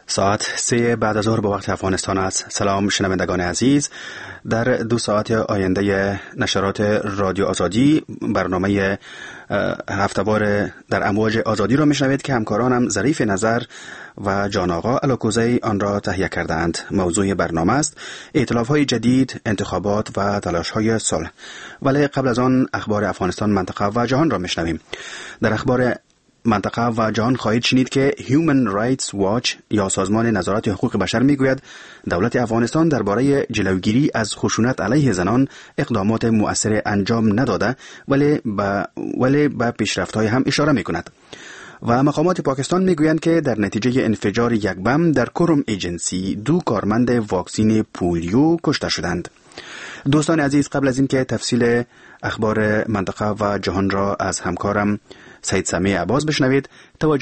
ساعت 3 بعد از ظهر به وقت افغانستان است. سلام شنوندگان عزیز. در 2 ساعت آینده نشرات رادیو آزادی برنامه هفته‌وار در امواج آزادی را میشنوید که همکارانم ظریف نظر و جان آقا الاکوزی آن را تهیه کردند. موضوع برنامه است ائتلاف‌های جدید، انتخابات و تلاش‌های صلح. ولی قبل از آن اخبار افغانستان، منطقه و جهان را میشنویم. در اخبار منطقه و جهان خواهید شنید که Human Rights Watch یا سازمان نظارت حقوق بشر میگوید دولت افغانستان درباره جلوگیری از خشونت علیه زنان اقدامات مؤثر انجام نداده، ولی به پیشرفت‌های هم اشاره میکند. و مقامات پاکستان میگویند که در نتیجه انفجار یک بم در کرم ایجنسی 2 کارمند واکسین پولیو کشته شدند. دوستان عزیز، قبل از اینکه تفصیل اخبار منطقه و جهان را از همکارم سید سمیع عباس بشنوید،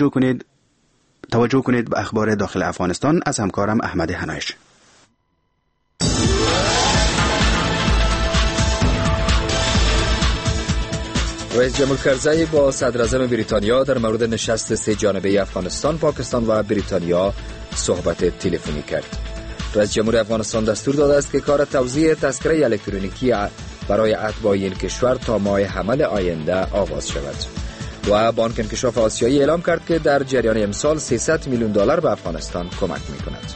توجه کنید به اخبار داخل افغانستان از همکارم احمد حنایش. رئیس جمهور کرزی با صدراعظم بریتانیا در مورد نشست 3 جانبه افغانستان، پاکستان و بریتانیا صحبت تلفنی کرد. رئیس جمهور افغانستان دستور داده است که کار توزیع تذکره الکترونیکی برای اتباع این کشور تا ماه حمل آینده آغاز شود. و بانک انکشاف آسیایی اعلام کرد که در جریان امسال $300 میلیون به افغانستان کمک می‌کند.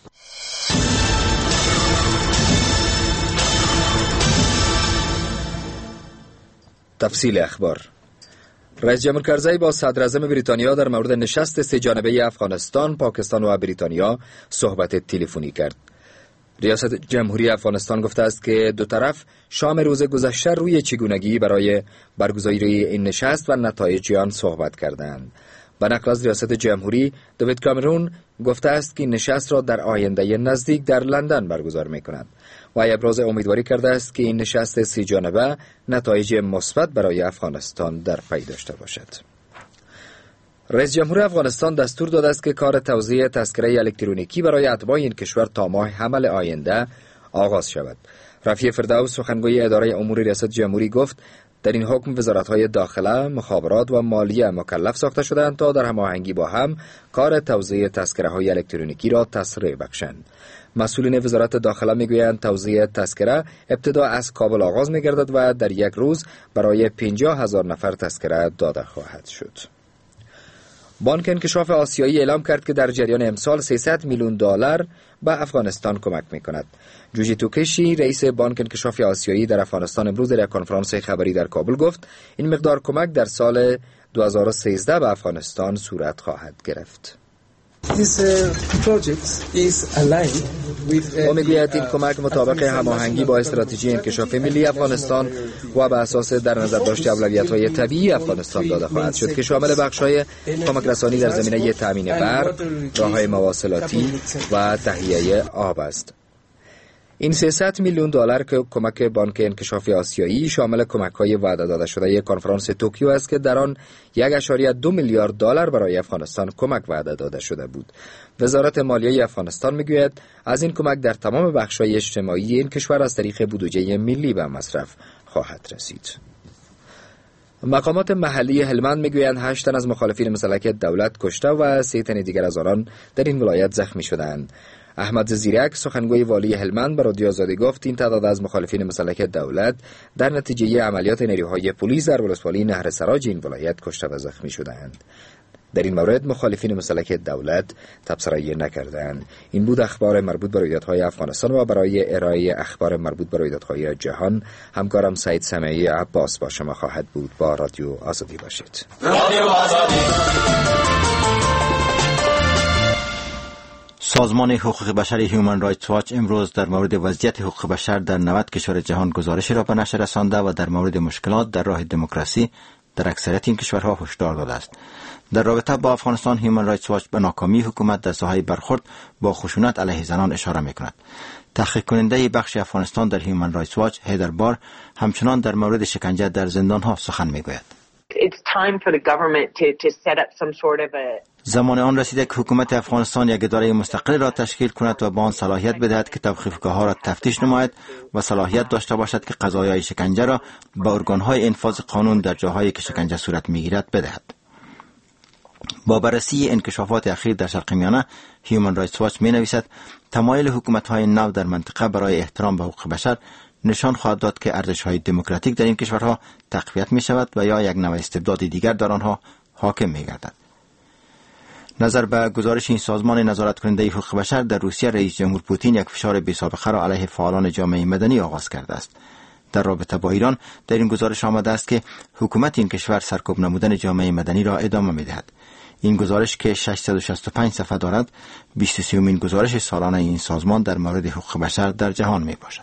تفصیل اخبار. رئیس جمهور کرزی با صدراعظم بریتانیا در مورد نشست 3 جانبه افغانستان، پاکستان و بریتانیا صحبت تلفنی کرد. ریاست جمهوری افغانستان گفته است که دو طرف شام روز گذشته روی چگونگی برای برگزاری این نشست و نتایج آن صحبت کردند. به نقل از ریاست جمهوری، دیوید کامرون گفته است که نشست را در آینده نزدیک در لندن برگزار می‌کند و ابراز امیدواری کرده است که این نشست 3 جانبه نتایج مثبت برای افغانستان در پی داشته باشد. رئیس جمهور افغانستان دستور داده است که کار توزیع تذکره الکترونیکی برای اتباع این کشور تا ماه حمل آینده آغاز شود. رفیع فردوس، سخنگوی اداره امور ریاست جمهوری، گفت در این حکم وزارت‌های داخله، مخابرات و مالیه مکلف ساخته شدند تا در هماهنگی با هم کار توزیع تذکره‌های الکترونیکی را تسریع بخشند. مسئولین وزارت داخله میگویند توزیع تذکره ابتدا از کابل آغاز می‌گردد و در یک روز برای 50,000 نفر تذکره داده خواهد شد. بانک انکشاف آسیایی اعلام کرد که در جریان امسال $300 میلیون به افغانستان کمک می‌کند. جوجی توکشی، رئیس بانک انکشاف آسیایی در افغانستان، امروز در یک کنفرانس خبری در کابل گفت این مقدار کمک در سال 2013 به افغانستان صورت خواهد گرفت. او میگوید این کمک مطابق هماهنگی با استراتژی انکشاف ملی افغانستان و به اساس در نظر داشت اولویت‌های طبیعی افغانستان داده خواهد شد که شامل بخش‌های کمک رسانی در زمینه تامین برق، راه‌های مواصلاتی و تهیه آب است. این $300 میلیون که کمک بانک انکشاف آسیایی شامل کمک‌های وعده داده شده کنفرانس توکیو است که در آن $1.2 میلیارد برای افغانستان کمک وعده داده شده بود. وزارت مالیه افغانستان میگوید از این کمک در تمام بخش‌های اجتماعی این کشور از طریق بودجه ملی به مصرف خواهد رسید. مقامات محلی هلمند میگویند 8 تن از مخالفین مسلح دولت کشته و 3 تن دیگر از آنان در این ولایت زخمی شدند. احمد زیرک، سخنگوی والی هلمند، به رادیو آزادی گفت این تعداد از مخالفین مسلح دولت در نتیجه عملیات نیروهای پلیس در ولسوالی نهر سراج این ولایت کشته و زخمی شدند. در این مورد مخالفین مسلح دولت تبصره نکردند. این بود اخبار مربوط به رویدادهای افغانستان و برای ارائه اخبار مربوط به رویدادهای جهان همکارم سید سمیع عباس با شما خواهد بود. با رادیو آزادی باشید. رادیو آزادی. سازمان حقوق بشر هیومن رایتس واچ امروز در مورد وضعیت حقوق بشر در 90 کشور جهان گزارشی را به نشر رسانده و در مورد مشکلات در راه دموکراسی در اکثریت این کشورها هشدار داده است. در رابطه با افغانستان، هیومن رایتس واچ به ناکامی حکومت در ساحه برخورد با خشونت علیه زنان اشاره می‌کند. تحقیق کننده بخش افغانستان در هیومن رایتس واچ، حیدر بار، همچنان در مورد شکنجه در زندان‌ها سخن می‌گوید. زمان آن رسیده که حکومت افغانستان یک اداره مستقل را تشکیل کند و با آن صلاحیت بدهد که توقیفگاه‌ها را تفتیش نماید و صلاحیت داشته باشد که قضایای شکنجه را به ارگان‌های انفاذ قانون در جاهایی که شکنجه صورت می‌گیرد بدهد. با بررسی انکشافات اخیر در شرق میانه، هیومن رایتس واچ می نویسد تمایل حکومت‌های نو در منطقه برای احترام به حقوق بشر نشان خواهد داد که ارزش‌های دموکراتیک در این کشورها تقویت می شود و یا یک نوع استبداد دیگر در آنها حاکم می گردد. نظر به گزارش این سازمان نظارت کننده حقوق بشر، در روسیه رئیس جمهور پوتین یک فشار بی‌سابقه را علیه فعالان جامعه مدنی آغاز کرده است. در رابطه با ایران در این گزارش آمده است که حکومت این کشور سرکوب نمودن جامعه مدنی را ادامه می دهد. این گزارش که 665 صفحه دارد 23مین گزارش سالانه این سازمان در مورد حقوق بشر در جهان می باشد.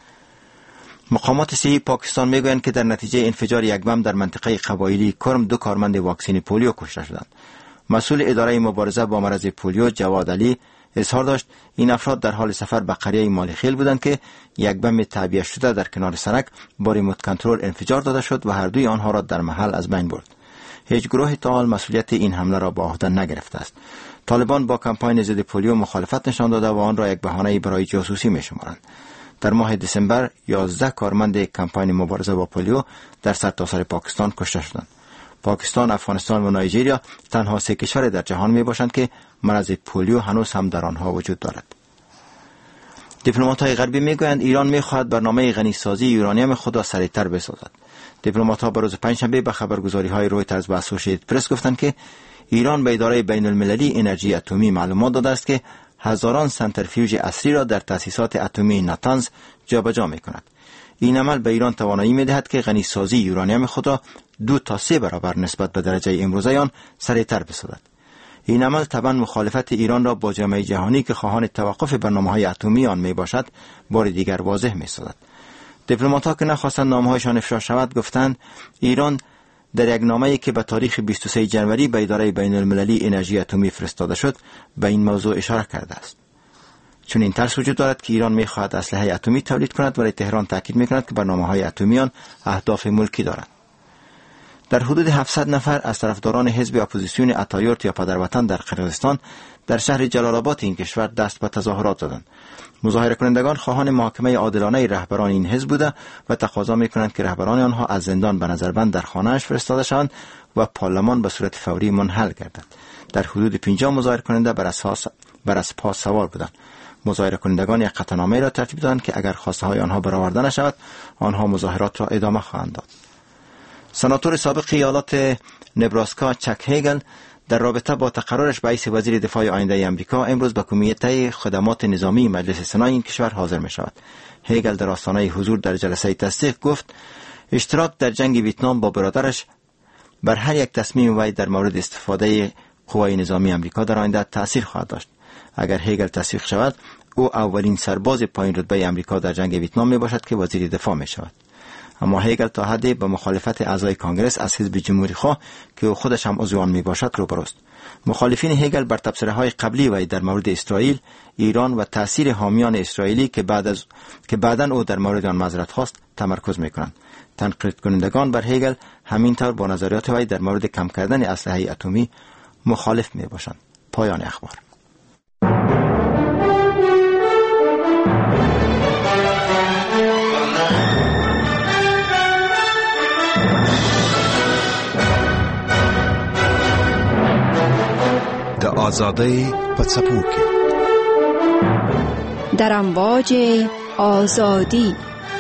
مقامات صحی پاکستان می گویند که در نتیجه انفجار یک بم در منطقه قبایلی کرم 2 کارمند واکسن پولیو کشته شدند. مسئول اداره مبارزه با مرض پولیو جواد علی اظهار داشت این افراد در حال سفر به قریه مالیخیل بودند که یک بم تعبیه شده در کنار سرک با ریموت کنترل انفجار داده شد و هر دوی آنها را در محل از بین برد. هیچ گروه تا حال مسئولیت این حمله را به عهده نگرفته است. طالبان با کمپاین ضد پولیو مخالفت نشان داده و آن را یک بهانه برای جاسوسی می‌شمارند. در ماه دسامبر 11 کارمند کمپاین مبارزه با پولیو در سرتاسر پاکستان کشته شدند. پاکستان، افغانستان و نایجریا تنها 3 کشور در جهان می باشند که مرض پولیو هنوز هم در آنها وجود دارد. دیپلمات‌های غربی میگویند ایران می‌خواهد برنامه غنی‌سازی یورانیم خود را سریع‌تر بسازد. دیپلمات‌ها به روز پنجشنبه به خبرگزاری‌های رویترز و اسوسییتد پرس گفتند که ایران به اداره بین‌المللی انرژی اتمی معلومات داده است که هزاران سنتریفیوژ اصلی را در تأسیسات اتمی ناتانز جابجا می‌کند. این عمل به ایران توانایی می‌دهد که غنی‌سازی یورانیم خود را 2 تا 3 برابر نسبت به درجه امروزه آن سریع‌تر بسازد. این عمل طبعا مخالفت ایران را با جامعه جهانی که خواهان توقف برنامه‌های اتمی آن میباشد بار دیگر واضح می‌سازد. دیپلمات‌ها که نخواستند نامه‌هایشان افشا شود گفتند ایران در یک نامه‌ای که به تاریخ 23 جنوری به اداره بین‌المللی انرژی اتمی فرستاده شد به این موضوع اشاره کرده است. چون این ترس وجود دارد که ایران می‌خواهد اسلحه اتمی تولید کند، ولی تهران تاکید می‌کند که برنامه‌های اتمی آن اهداف ملکی دارد. در حدود 700 نفر از طرفداران حزب اپوزیسیون اتایورت یا پدروطن در قرقیزستان در شهر جلال آباد این کشور دست به تظاهرات زدند. مظاهره کنندگان خواهان محاکمه عادلانه رهبران این حزب بوده و تقاضا می‌کنند که رهبران آنها از زندان به نظربند در خانه‌اش فرستاده شوند و پارلمان به صورت فوری منحل گردد. در حدود 50 مظاهره کننده بر اسب‌ها سوار بودند. مظاهره کنندگان یک قطعنامه را ترتیب دادند که اگر خواسته‌های آنها برآورده نشود آنها مظاهرات را ادامه خواهند داد. سناتور سابق ایالات نبراسکا چک هیگل در رابطه با تقررش به حیث وزیر دفاع آینده آمریکا امروز به کمیته خدمات نظامی مجلس سنا این کشور حاضر می شود. هیگل در آستانه حضور در جلسه تصدیق گفت اشتراک در جنگ ویتنام با برادرش بر هر یک تصمیم وی در مورد استفاده قوای نظامی آمریکا در آینده تأثیر خواهد داشت. اگر هیگل تصدیق شود او اولین سرباز پایین رتبه آمریکا در جنگ ویتنام می باشد که وزیر دفاع می شود. اما هیگل تا حدی به مخالفت اعضای کانگرس از حزب جمهوری خواه که او خودش هم عضو آن میباشد روبروست. مخالفین هیگل بر تبصره‌های قبلی وی در مورد اسرائیل، ایران و تأثیر حامیان اسرائیلی که بعداً او در مورد آن معذرت خواست تمرکز میکنند. تنقید کنندگان بر هیگل همینطور با نظریات وی در مورد کم کردن اسلحه اتمی مخالف میباشند. پایان اخبار. د آزادۍ په څپو کې در امواج آزادی.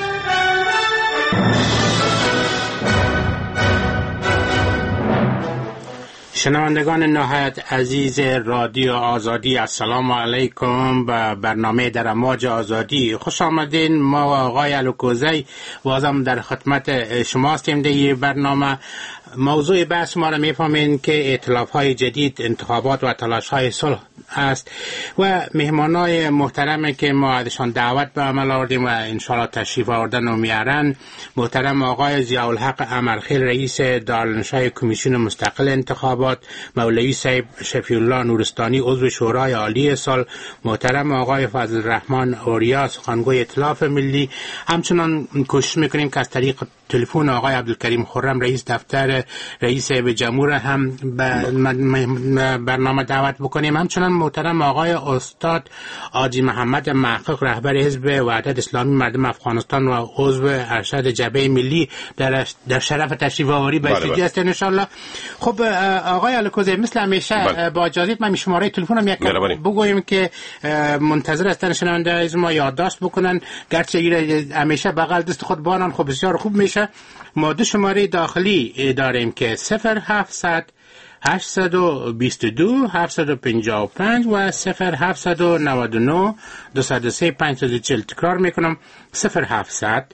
شنوندگان نهایت عزیز رادیو آزادی، السلام علیکم. به برنامه در امواج آزادی خوش آمدین. ما و آقای الوکوزی بازم در خدمت شما هستیم. در برنامه موضوع بحث ما را میفهمین که ائتلاف‌های جدید، انتخابات و تلاش‌های صلح است و مهمانای محترمی که ما ازشان دعوت به عمل آوردیم و انشاءالله تشریف آوردن و میارن، محترم آقای ضیاءالحق امرخیل رئیس دارالانشای کمیسیون مستقل انتخابات، مولوی صاحب شفیع الله نورستانی عضو شورای عالی سال، محترم آقای فضل الرحمن اوریا سخنگوی ائتلاف ملی. همچنان کوشش میکنیم که از طریق تلفن آقای عبدالکریم خرم رئیس دفتر رئیس جمهور هم به برنامه دعوت بکنیم. همچنان محترم آقای استاد حاجی محمد محقق رهبر حزب وحدت اسلامی مردم افغانستان و عضو ارشد جبهه ملی در شرف تشریف آوری به استودیو هستن ان شاء الله. خب آقای الکوزی مثل همیشه با اجازهت من شماره تلفنم یک بگویم که منتظر هستن شنونده از ما یادداشت بکنن، گرچه همیشه بغل دست خود بانن خب بسیار خوب میشه. ما دو شماره داخلی داریم که 0700 822 755 و 0799 203 540. تکرار میکنم 0700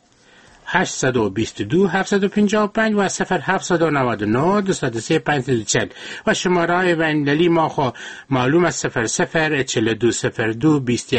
822 755 و 0799 203 540 و شماره های بین‌المللی ما خو معلوم است 00 4202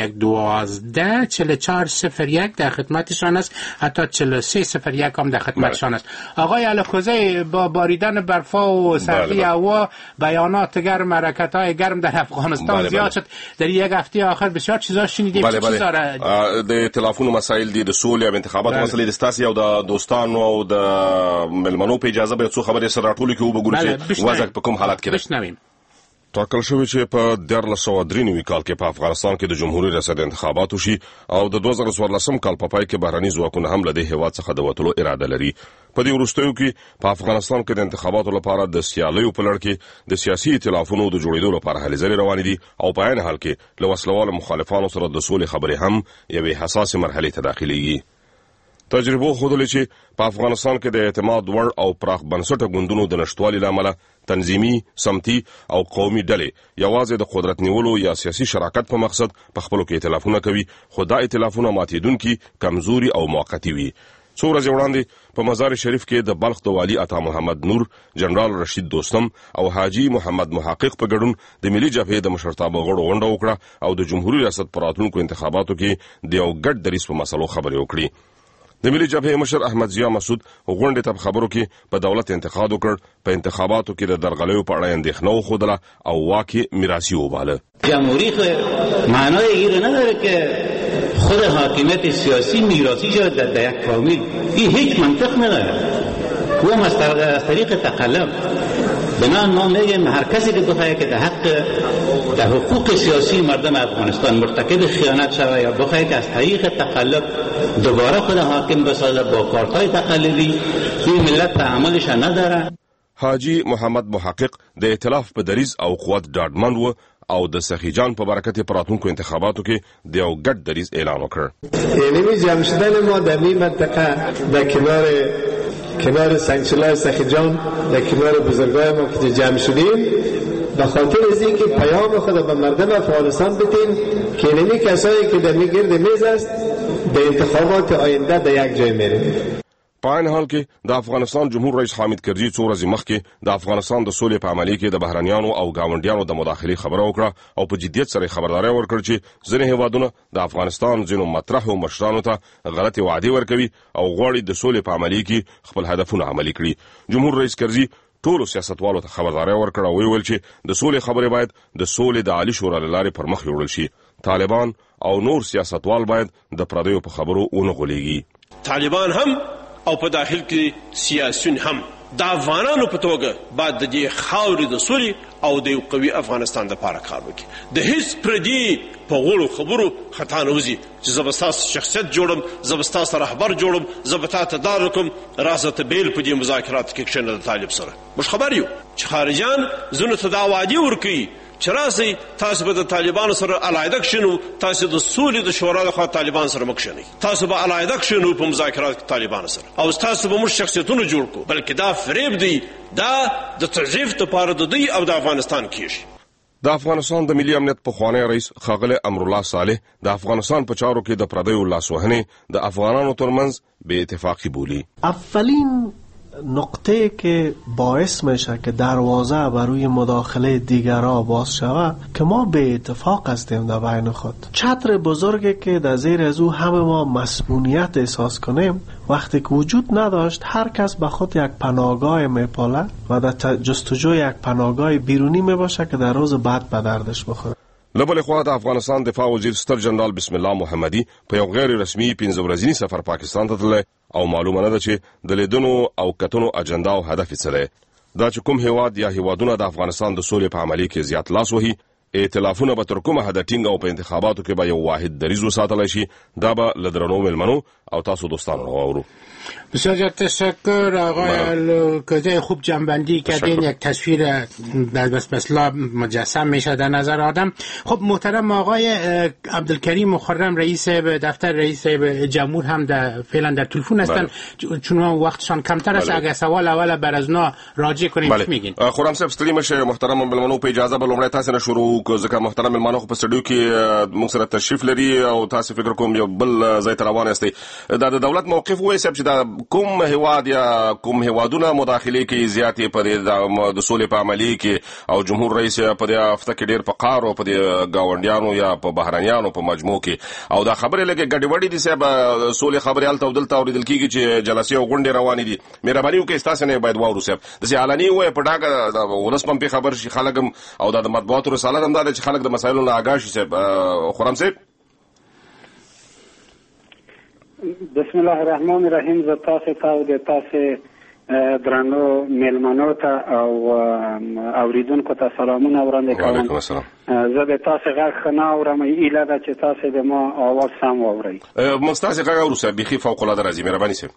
2112 4401 در خدمتشان است، حتی 4301 هم در خدمتشان است. آقای الکوزی با باریدن برفا و سردی هوا بیانات گرم حرکت های گرم در افغانستان زیاد شد. در یک هفته آخر بسیار چیزا شنیدیم. چه چیزا د تلفون مسائل دي د سولې او انتخابات مسلې د ستاسو او د دوستانو او د ملمنو په اجازه به څو خبرې سره راټول کړو وګورئ چې وضع په کوم حالت کې ده. ټاکل شوی چې په 1993 کال کې په افغانستان کې د جمهوریت ریاست انتخابات وشي او د 2014 کال په پای کې بهرني ځواکونه هم له دې هیواد څخه د وټلو اراده لري. په دې وروستیو کې په افغانستان کې د انتخاباتو لپاره د سیالیو په لړ کې د سیاسي ائتلافونو د جوړېدو لپاره هلې ځلې روانې دي او په عین حال کې له وسلوالو مخالفانو سره د سولې خبرې هم یوې حساسې مرحلې ته داخليږي. تجربه ښودلې چې په افغانستان کې د اعتماد وړ او پراخ بنسټه ګوندونو د نشټوالي لامل تنظیمي، سمتي او قومي ډلې یوازې د قدرت نیولو یا سیاسي شراکت په مقصد په خپلو کې ائتلافونه کوي، خو دا ائتلافونه ماتېدونکي، کمزوري او موقتي وي. څو ورځې وړاندې په مزار شریف کې د بلخ د والي عطا محمد نور، جنرال رشید دوستم او حاجی محمد محقق په ګډون د ملي جبهې د مشرتابه غړو غونډه وکړه او د جمهوریت ریاست پر راتلونکو انتخاباتو کې د یو ګډ دریځ په مسلو خبرې وکړي. د ملي جبهې مشر احمد ضیا مسعود غونډې ته خبرو کې په دولت انتقاد وکړ، په انتخاباتو کې د درغلیو په اړه اندېښنه وښودله او واک یې میراثي وباله. جمهوری معنای این نداره که خود حاکمیت سیاسی میراثی شد در یک فامیل، این هیچ منطق نداره. و از طریق تقلب بنابراین ما میگیم هر کسی که بخواهد که در حقوق سیاسی مردم افغانستان مرتکب خیانت شود یا بخواهد که از طریق تقلب دوباره خود حاکم بسازه با کارتای تقلبی، این ملت تعاملش نداره. حاجی محمد محقق د ائتلاف په دریځ او قوت ډاډمند و او د سخیجان په برکت پراتونکو انتخاباتو کې د یو ګډ دریځ اعلان وکړ. یعنی جمع شدن ما در این منطقه در کنار سنگچلای سخیجان، در کنار بزرگای ما که جمع شدیم به خاطر از اینکه پیام خود به مردم افغانستان بدیم که اینمی کسایی که در گرد میز است به انتخابات آینده در یک جای میریم. په عین حال کې د افغانستان جمهور رئیس حامد کرزي څو ورځې مخکې د افغانستان د سولې په عملي کې د بهرنیانو او گاونډیانو د مداخلې خبره وکړه او په جدیت سره خبرداري ورکړه چې ځینې هیوادونه د افغانستان ځینو مطرحو مشرانو ته غلطي وعدې ورکوي او غواړي د سولې په عملي کې خپل هدفونه عملي کړي. جمهور رئیس کرزي ټولو سیاستوالو ته خبرداري ورکړه او ویل چې د سولې خبرې باید د سولې د عالی شورا له لارې پر مخ یوړل شي. طالبان او نور سیاستوال باید د پردیو په خبرو ونه غولېږي. طالبان هم او په داخل کې سیاسيون هم د افغانانو په توګه بعد د دې خاورې د سولې او د یو قوي افغانستان لپاره کار وکړي. د هیڅ پردي په غوړو خبرو خطا نه وځي چې زه به ستاسو شخصیت جوړم، زه به ستاسو رهبر جوړم، زه به تا ته دار وکړم راځه ته بیل په دې مذاکراتو کې کښېنه د طالب سره. موږ خبر یو چې خارجیان ځینو ته دا وعدې ورکوي چې راسئ تاسو به د طالبانو سره علاحده کښېنو، تاسو د سولې د شورا لخوا طالبان سره مه کښېنئ، تاسو به علاحده کښېنو په مذاکراتو کې طالبانو سره او تاسو به موږ شخصیتونه جوړ کړو. بلکې دا فریب دی، دا د تضعیف لپاره د دوی او د افغانستان کېږي. د افغانستان د ملي امنیت پخوانی رئیس ښاغلی امرالله صالح د افغانستان په چارو کې د پردیو لاسوهنې د افغانانو ترمنځ بې اتفاقی بولی. اولین نقطه که باعث میشه که دروازه برای مداخله دیگرها باز شود که ما به اتفاق هستیم در بین خود. چتر بزرگی که در زیر از او همه ما مسئولیت احساس کنیم وقتی که وجود نداشت هر کس به خود یک پناهگاه میپاله و در جستجوی یک پناهگاه بیرونی میباشه که در روز بعد به دردش بخوره. لبل خوا د افغانستان دفاع وزیر ستر جنرال بسم الله محمدي په یو غیر رسمي 15 ورځنی سفر پاکستان ته تللی او معلومه نه ده چې د لیدنو او کتنو اجنډا او هدف څه دی. دا چې کوم هیواد یا هیوادونه د افغانستان د سولې په عملي کې زیات لاس وهي ائتلافونه به تر کومه حده ټینګ او په انتخاباتو کې به یو واحد دریځ وساتلی شي، دا به له درنو مېلمنو او تاسو دوستانو واورو. بسیار زیاد تشکر آقای الکوزی، خوب جنبندی کردین، یک تصویر در مثلا مجسم میشه در نظر آدم. خب محترم آقای عبدالکریم مخرم رئیس دفتر رئیس جمهور هم فعلا در تلفن هستن، چون وقتشان کمتر است. اگر سوال اول بر از نا راجع کنیم چی میگین؟ خرم صاحب ستړي مشه محترم ملمنو، په اجازه به لومړی تاسو نه شروع کو، ځکه محترم ملمنو په سټډیو کې موږ سره تشریف لري او تاسو فکر کوم یو بل ځای ته روان یاستئ. دا د دولت موقف وایي چې دا کوم هیواد یا کوم هیوادونه مداخله کوي زیاتې په د سولې په عملي کې، او جمهور رئیس په دې هفته کې ډېر په قار او په دې ګاونډیانو یا په بهرنیانو په مجموع کې، او دا خبرې لکه ګډوډي دي صاحب، سولې خبرې هلته او دلته اورېدل کېږي چې جلسې او غونډې روانې دي. مهرباني وکړئ ستاسو نه باید واورو صاحب، داسې علني ووایه په ډاګه ولس هم پې خبر شي خلک هم، او دا د مطبوعاتو رسالت هم دا دی چې خلک د مسایلو نه آګاه شي. صاحب خرم صاحب. بسم الله الرحمن الرحیم. زه تاسو ته او د تاسو درنو میلمنو ته او اوریدونکو ته سلامونه وړاندې کوم. وعلیکم السلام. زه د تاسو غږ نه اورم، ایله ده چې تاسو د ما اواز سم واورئ. موږ ستاسو غږ اورو صاحب، بیخي فوق العاده راځي. مهرباني صاحب.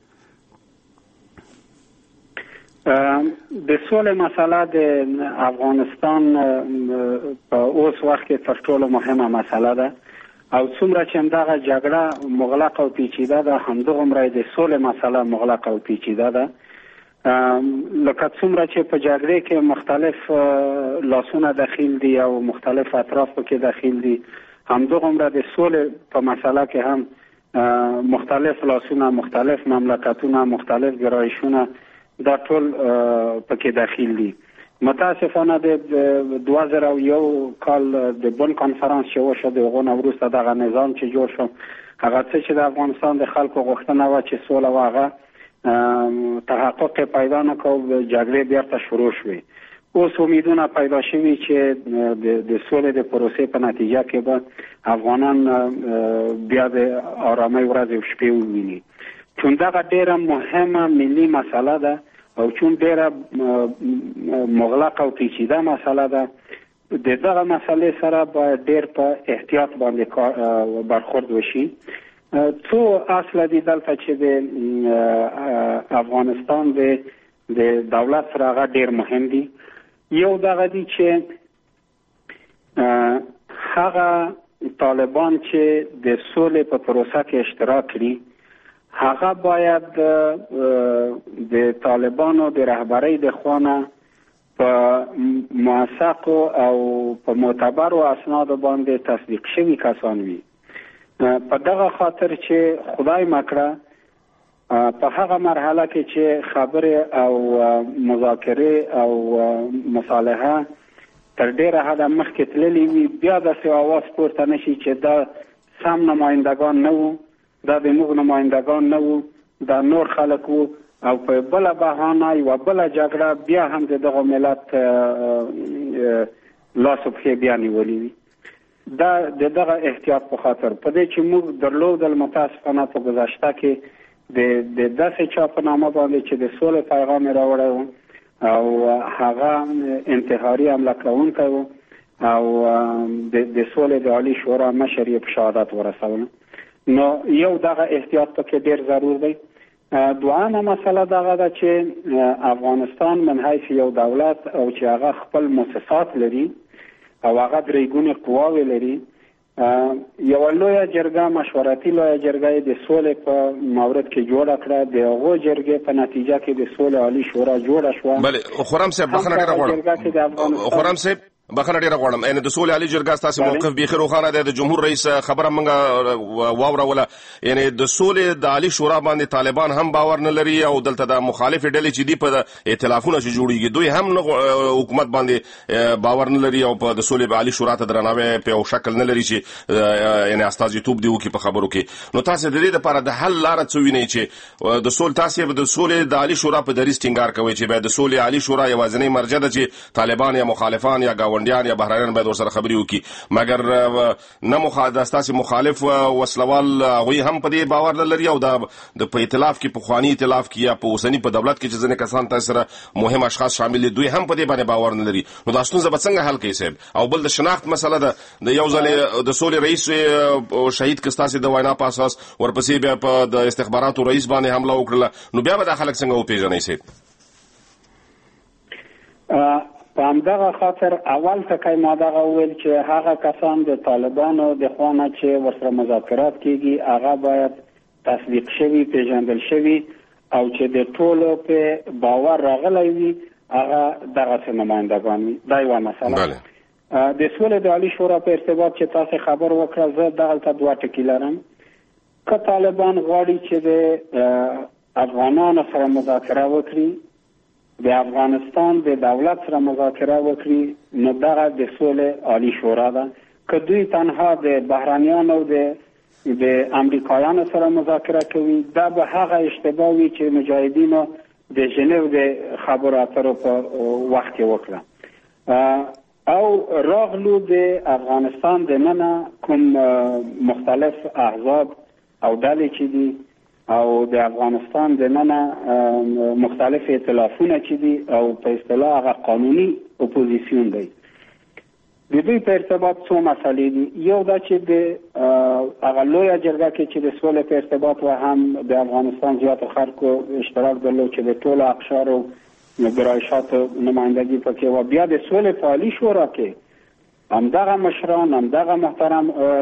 د سولې مسله د افغانستان په اوس وخت کې تر ټولو مهمه مسله ده، او څومره چې همدغه جګړه مغلقه او پیچیده ده، همدغومره د سولې مسله مغلقه او پیچیده ده. لکه څومره چې په جګړې کې مختلف لاسونه دخیل دي او مختلف اطراف پکې دخیل دي، همدغومره د سولې په مسله کې هم مختلف لاسونه، مختلف مملکتونه، مختلف ګرایشونه دا ټول پکې داخل دي. متاسفانه د 2001 کال د بن کانفرنس چې وشو، د هغه وروسته دغه نظام چې جوړ شو، هغه څه چې د افغانستان د خلکو غوښتنه وه چې سوله واغه تحقق پیدا نه کوو، جګړې بیرته شروع شوې. اوس امیدونه پیدا شوي چې د سولې د پروسې په نتیجه کې به افغانان بیا د آرامۍ ورځې او شپې وویني. چون دغه ډیره مهمه ملي مسله ده او چون ډیره مغلقه او پیچیده مسله ده، د دغه مسلې سره باید ډیر په احتیاط باندې برخورد وشي. څو اصل دي دلته چې د افغانستان د دولت سره هغه ډیر مهم دي. یو دغه دي چې هغه طالبان چې د سولې په پروسه کې اشتراک کړي، هغه باید د طالبانو د رهبرۍ د خوانه په موثق او په معتبرو اسنادو باندې تصدیق شوي کسان وي. په دغه خاطر چې خدای مکړه په هغه مرحله کې چې خبرې او مذاکره او مصالحه تر ډیره حده مخکې تللې وي، بیا داسې اواز پورته نشي چې دا سم نمایندگان نه وو، دا د موږ نمایندگان نه وو، دا نور خلک وو، او په بله بهانه یوه بله جګړه بیا هم د دغه ملت لاس و پښې بیا نیولي وي. دا د دغه احتیاط په خاطر په دې چې موږ درلودل متاسفانه په گذشته کې د داسې چا په نامه باندې چې د سولې پیغام یې راوړی و او هغه انتحاري حمله کوونکی و او د سولې د عالي شورا مشر یې په شهادت ورسوله. نو یو دغه احتیاط پکې ډیر ضرور دی. دویمه مسله دغه ده چې افغانستان من حیث یو دولت او چې هغه خپل مؤسسات لري او هغه درې ګونې قواوې لري، یوه لویه جرګه مشورتي لویه جرګه د سولې په مورد کې جوړه کړه. د هغو جرګې په نتیجه کې د سولې عالي شورا جوړه شوه. بله خرم صاحب بخښنه ډېره غواړم، خرم صاحب بخښنه ډېره غواړم، یعنې د سولې عالي جرګه ستاسو موقف بیخي روښانه دی. د جمهور رئیس خبره موږ واوروله، یعنې د سولې د عالي شورا باندې طالبان هم باور نه لري او دلته د مخالفې ډلې چې دي په ائتلافونه چې جوړېږي دوی هم حکومت باندې باور نه لري او په د سولې عالي شورا ته درناوی په یو شکل نه لري چې یعنې استازیتوب دې وکړي په خبرو کې. نو تاسو د دې دپاره د حل لاره څه وینئ چې تاسو د سولې د عالي شورا په دریځ ټینګار کوئ چې باید د سولې عالي شورا یوازینۍ مرجع ده چې طالبان یا مخالفان یا ګاونډیان یا بهرانیان باید ورسره خبرې وکړي، مګر نه داسې مخالف وسلوال هغوی هم په دې باور نه لري او د په ائتلاف کې پخواني ائتلاف کې یا په اوسني په دولت کې چې ځینې کسان تاسو سره مهم اشخاص شامل دي دوی هم په دې باندې باور نه لري. نو دا ستونزه به څنګه حل کوي صاحب؟ او بل د شناخت مسله ده، د یو ځل د سولې رئیس شهید که ستاسې د وینا په اساس ورپسې بیا په د استخباراتو رئیس باندې حمله وکړله، نو بیا به دا خلک څنګه وپېژنئ صاحب؟ په همدغه خاطر اول ټکی ما دغه وویل چې هغه کسان د طالبانو د خوا نه چې ورسره مذاکرات کیږي هغه باید تصدیق شوي، پیژندل شوي او چې د ټولو په باور راغلی وي هغه دغسې نمایندګان وي. دا یوه مسله. د سولې د عالي شورا په ارتباط چې تاسې خبر وکړه، زه دغلته دوه ټکي لرم. که طالبان غواړي چې د افغانانو سره مذاکره وکړي، د افغانستان د دولت سره مذاکره وکړي، نو دغه د سولې عالي شورا ده. که دوی تنها د بهرانیانو او د امریکایانو سره مذاکره کوي، دا به هغه اشتباه وي چې مجاهدینو د ژنیو د خبرو اترو په وخت کې وکړه. او راغلو د افغانستان د ننه کوم مختلف احزاب او ډلې چې دي او د افغانستان د ننه مختلف ائتلافونه چې دي او په اصطلاح هغه قانوني اپوزیسیون دی، د دوی په ارتباط څو مسلې دي. یو دا چې د هغه لویه جرګه کې چې د سولې په ارتباط و هم د افغانستان زیاتو خلکو اشتراک درلود چې د ټولو اقشارو ګرایشاتو نمایندګي پکې و. بیا د سولې په عالي شورا کې همدغه مشران، همدغه محترم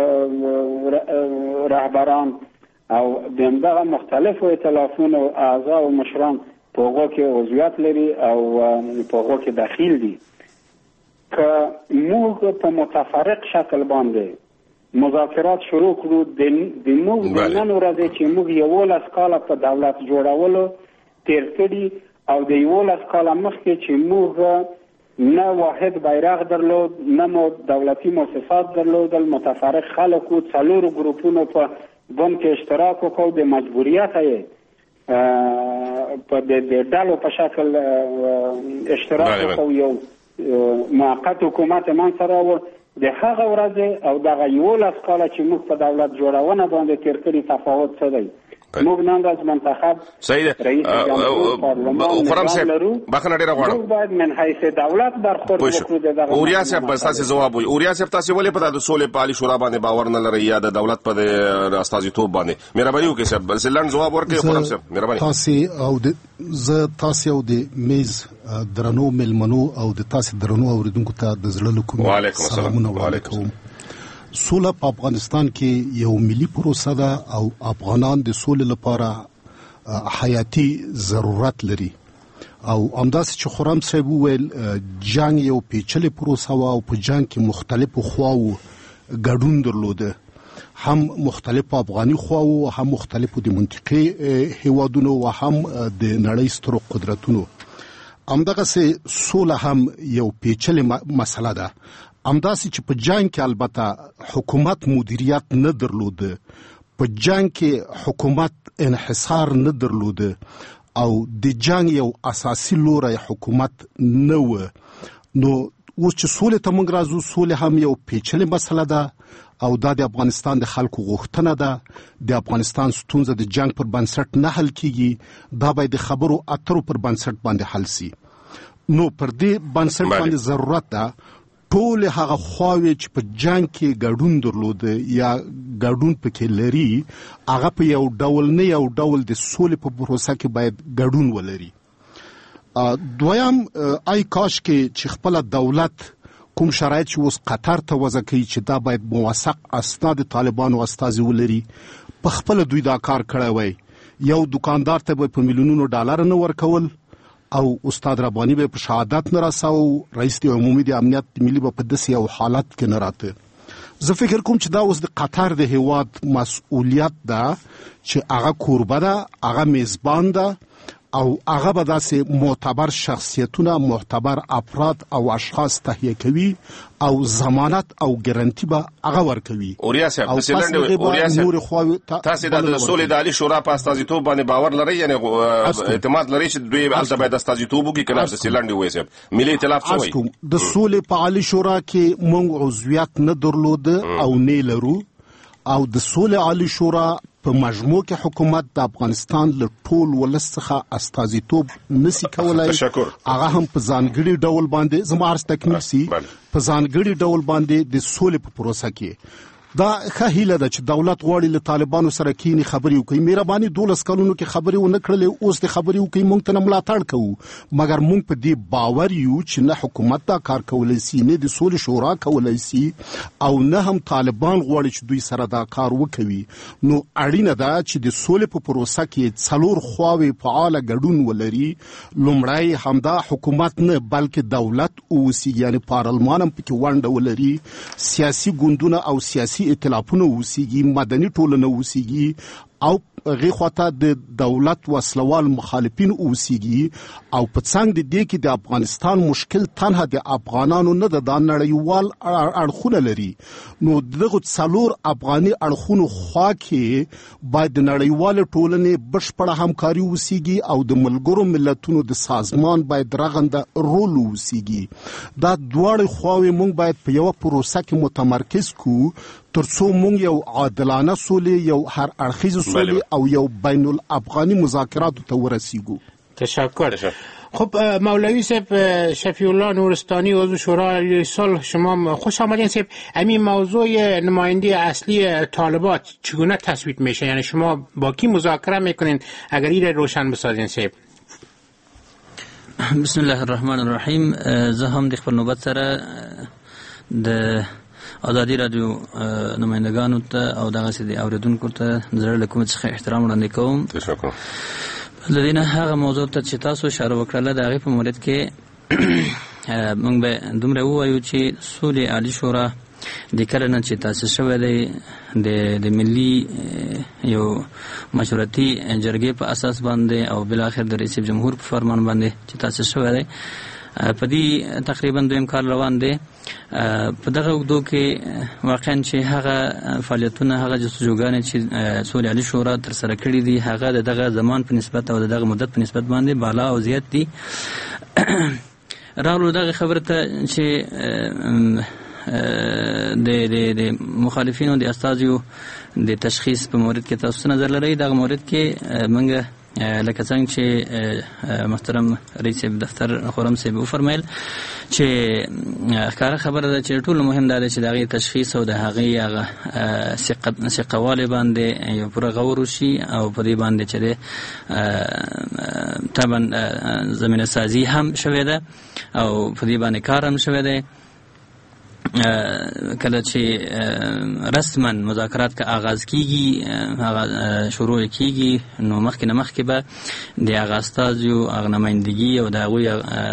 رهبران او د همدغه مختلفو ائتلافونو اعضا او مشران په هغو کې عضویت لري او په هغو کې دخیل دي. که موږ په متفرق شکل باندې مذاکرات شروع کړو، د موږ د نن ورځې چې موږ 11 کاله په دولت جوړولو تیر کړي او د 11 کاله مخکې چې موږ نه واحد بیرغ درلود، نه مو دولتي مؤسسات درلودل، متفرق خلک و، 4 ګروپونو په بن کې اشتراک وکړو، د مجبوریت یې په د ډلو په شکل اشتراک وکړو، یو موقت حکومت من سره و. د هغه ورځې او دغه 11 کاله چې موږ په دولت جوړونه باندې تیر کړي تفاوت څه دی؟ موږ نن ورځ منتخب رئیس جمهور پارلمان لرو. بخښنه ډېره غواړم، موږ باید من حیث دولت برخورد وکړو. دغه اوریا صاحب بس تاسې ځواب وایي. اوریا صاحب تاسې ولې په د سولې په عالي شورا باندې باور نه لرئ یا د دولت په استازیتوب باندې؟ مهرباني وکړئ صاحب بل لنډ ځواب ورکړئ. خورم صاحب مهرباني. تاسې او د میز درنو ملمنو او د تاسې درنو اوریدونکو ته د زړه له کومې سلامونه وعلیکم. سوله په افغانستان کې یو ملي پروسه ده او افغانان د سولې لپاره حیاتي ضرورت لري. او همداسې چې خورم صاحب وویل جنګ یو پیچلې پروسه وه او په جنګ کې مختلفو خواو ګډون درلوده، هم مختلف افغاني خواو، هم مختلفو د منطقې هیوادونو و هم د نړۍ سترو قدرتونو. همدغسې سوله هم یو پیچلې مسله ده. همداسې چې په جنګ کې البته حکومت مدیریت نه درلوده، په جنګ کې حکومت انحصار نه درلوده او د جنګ یو اساسي لوری حکومت نه و. نو اوس چې سولې ته موږ راځو، سولې هم یو پیچلې مسله ده او دا د افغانستان د خلکو غوښتنه ده. د افغانستان ستونزه د جنګ پر بنسټ نه حل کیږي، دا باید د خبرو اترو پر بنسټ باندې حل سي. نو پر دې بنسټ باندې ضرورت ده ټول هغه خواوې چې په جنګ کې ګډون درلوده یا ګډون پکې لري هغه په یو ډول نه یو ډول د سولې په پروسه کې باید ګډون ولري. دویم ای کاش کې چې خپل دولت کوم شرایط چې اوس قطر ته وضع کوي چې دا باید موثق اسناد طالبانو استازي ولري، په خپل دوی دا کار کړی وای. یو دکاندار ته به په میلیونونو ډالر نه ورکول او استاد رباني به په شهادت نه راساو، رئیس عمومي د امنیت ملي به په داسې یو حالت کې نه راته. زه فکر کوم چې دا اوس د قطر د هیواد مسؤلیت ده چې هغه کوربه ده، هغه میزبان ده او هغه به داسې معتبر شخصیتونه، معتبر افراد او اشخاص تهیه کوي او ضمانت او ګارانټي به هغه ورکوي. اوریا صاحب تاسو د سولې د عالی شورا په استازیتوب باندې باور لرئ، یعنی اعتماد لرئ چې دوی هلته باید استازیتوب وکړي کنه؟ د سیلانډي وایي صاحب ملي ائتلاف څه وایي؟ د سولې په عالی شورا کې موږ عضویت نه درلود او نه لرو، او د سولې عالی شورا په مجموع کې حکومت د افغانستان له ټول ولس څخه استازیتوب نسی کولای. هغه هم په ځانګړي ډول باندې زما عرض تکمیل سي، په ځانګړي ډول باندې د سولې په پروسه کې دا ښه هیله ده چې دولت غواړي له طالبانو سره کینی خبرې وکړي. مهرباني 12 کلونو کې خبرې ونه کړلې، اوس د خبرې وکړي، موږ ته ملاتړ کوو، مګر موږ په دې باور یو چې نه حکومت دا کار کولای شي، نه د سولې شورا کولای شي، او نه هم طالبان غواړي چې دوی سره دا کار وکړي. نو اړینه ده چې د سولې په پروسه کې څلور خواوې فعال ګډون ولري. لومړی همدا حکومت نه بلکې دولت اوسي، یعنی پارلمان هم پکې ونډه ولري، سیاسي ګوندونه او سیاسي ائتلافونه اوسیږي، مدني ټولنه اوسیږي، او غي خواته د دولت وسلوال مخالفین اوسیږي. او په څنګ د دې کې د افغانستان مشکل تنها د افغانانو نه د نړیوال اړخونه لري. نو دغه څلور افغاني اړخونو خوا کې باید د نړیوال ټولنې بشپړه همکاري اوسیږي او د ملګرو ملتونو د سازمان باید رغنده رول اوسیږي. دا دواړه خواوې موږ باید په یو پروسه کې متمرکز کو ترڅو موږ یو عادلانه سولې، یو هر اړخیز سولې او یو بین الافغاني مذاکراتو ته ورسیږو. تشکر. خب مولوی صاحب شفیع الله نورستانی عضو شورای صلح، شما خوش آمدین صاحب. همین موضوع نماینده اصلی طالبات چگونه تثبیت میشه؟ یعنی شما با کی مذاکره میکنین اگر این روشن بسازین صاحب؟ بسم الله الرحمن الرحیم. زه هم د خپل نوبت سره د آزادی رادیو نمایندگانو ته او دغه سي اوریدونکو ته زړه له کوم څخه احترام وړاندې کوم. تشکر. لدينا هغه موضوع ته چې تاسو اشاره وکړه د هغې په مورد کې موږ به دومره ووایو چې سولې عالي شورا د کله نه چې تاسیس شوی دی د ملي یو مشورتي جرګې په اساس باندې او بالاخره د رئیس جمهور په فرمان باندې چې تاسیس شوی دی، په دې تقریبا دویم کال روان دی. په دغه اوږدو کې واقعا چې هغه فعالیتونه، هغه جستجوګانې چې سولې عالي شورا ترسره کړي دي، هغه د دغه زمان په نسبت او د دغه مدت په نسبت باندې بالا او زیات دي. راغلو دغه خبره ته چې د مخالفینو د استازیو د تشخیص په مورد کې تاسو نظر لرئ. دغه مورد کې موږ لکه څنګه چې محترم رئیس دفتر خرم صاحب وفرمایل چې ښکاره خبره ده چې ټول مهم ده چې د هغې تشخیص او د هغې هغه ثقهوالی باندې یو پوره غور وشي او په دې باندې چې د طبعا زمینه سازي هم شوې ده او په دې باندې کار هم شوی دی. کله چې رسما مذاکرات که آغاز کیږي، هغه شروع کیږي، نو مخکې نه مخکې به د هغه استازیو هغه نمایندګي او د هغوی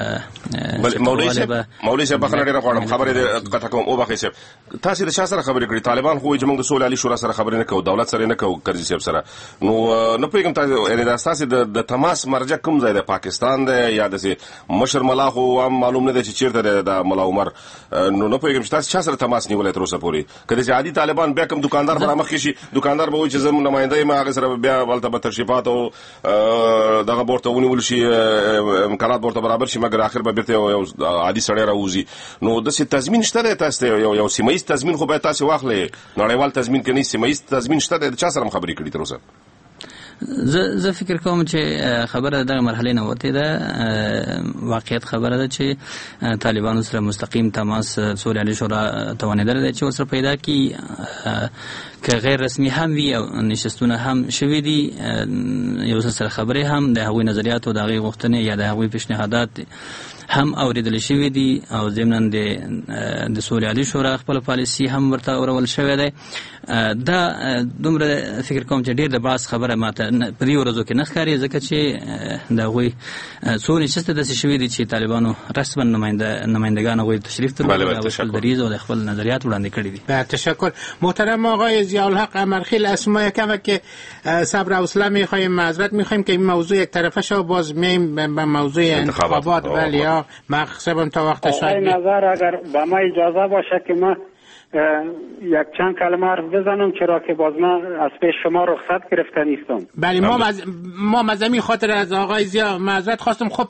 مولوي صاحب بخښنه ډېره غواړم خبرې دې قطع کوم. وبخښئ صاحب، تاسې د چا سره خبرې کړې؟ طالبان خو وایي چې موږ د سولې عالي شورا سره خبرې نه کوو، دولت سره نه کوو، کرزي صاحب سره. نو نه پوهېږم تاسې یعنې دا ستاسې د تماس مرجع کوم ځای دی؟ پاکستان دی یا داسې مشر ملا خو هم معلوم نه دی چې چېرته دی دا ملا عمر؟ نو نه پوهېږم چې تاسو چا سره تماس نیولی تر اوسه پورې؟ که د عادي طالبان بیا کوم دکاندار به رامخکې شي، دکاندار به وایي چې زه نماینده یم، هغې سره بیا هلته به تشریفات او دغه به ورته ونیول شي، امکانات به ورته برابر شي، مګر آخر به بېرته یو عادي سړی راوځي. نو داسې تضمین شته دی تاسو ته؟ یو سیمه ییز تضمین خو باید تاسې واخلئ، نړیوال تضمین که نه، سیمه ییز تضمین شته دی؟ د چا سره هم خبرې کړي تر اوسه؟ زه فکر کوم چې خبره دغه مرحلې نه وتې ده. واقعیت خبره ده چې طالبانو سره مستقیم تماس سولې عالي شورا توانېدلی دی چې ورسره پیدا کړي، که غیر رسمي هم وي او نشستونه هم شوي دي، یو سره خبرې هم د هغوی نظریات او د هغوی غوښتنې یا د هغوی پیشنهادات هم اوریدل شوي دي او ضمناً د سولې عالي شورا خپل پالیسي هم ورته اورول شوی دی. دا دومره فکر کوم چې ډېر د بحث خبره ماته په دې ورځو کې نه ښکاري، ځکه چې د هغوی څو نشسته داسې شوي دي چې طالبانو رسما نمایندګان هغوی تشریف درلودی او خپل دریځ او د خپل نظریات وړاندې کړي دي. تشکر. محترم آقای ضیاءالحق امرخیل از شما یکم که صبر و حوصله می‌خوایم، معذرت می‌خوایم که این موضوع یک طرفه شو، باز میایم به موضوع انتخابات. ولی یا مخصوصا تا وقت شاید نظر اگر به ما اجازه باشه که ما یک چند کلمه حرف بزنم، چرا که باز من از پیش شما رخصت گرفته نیستم. بله ما مزمی خاطر از آقای ضیاء معذرت خواستم. خب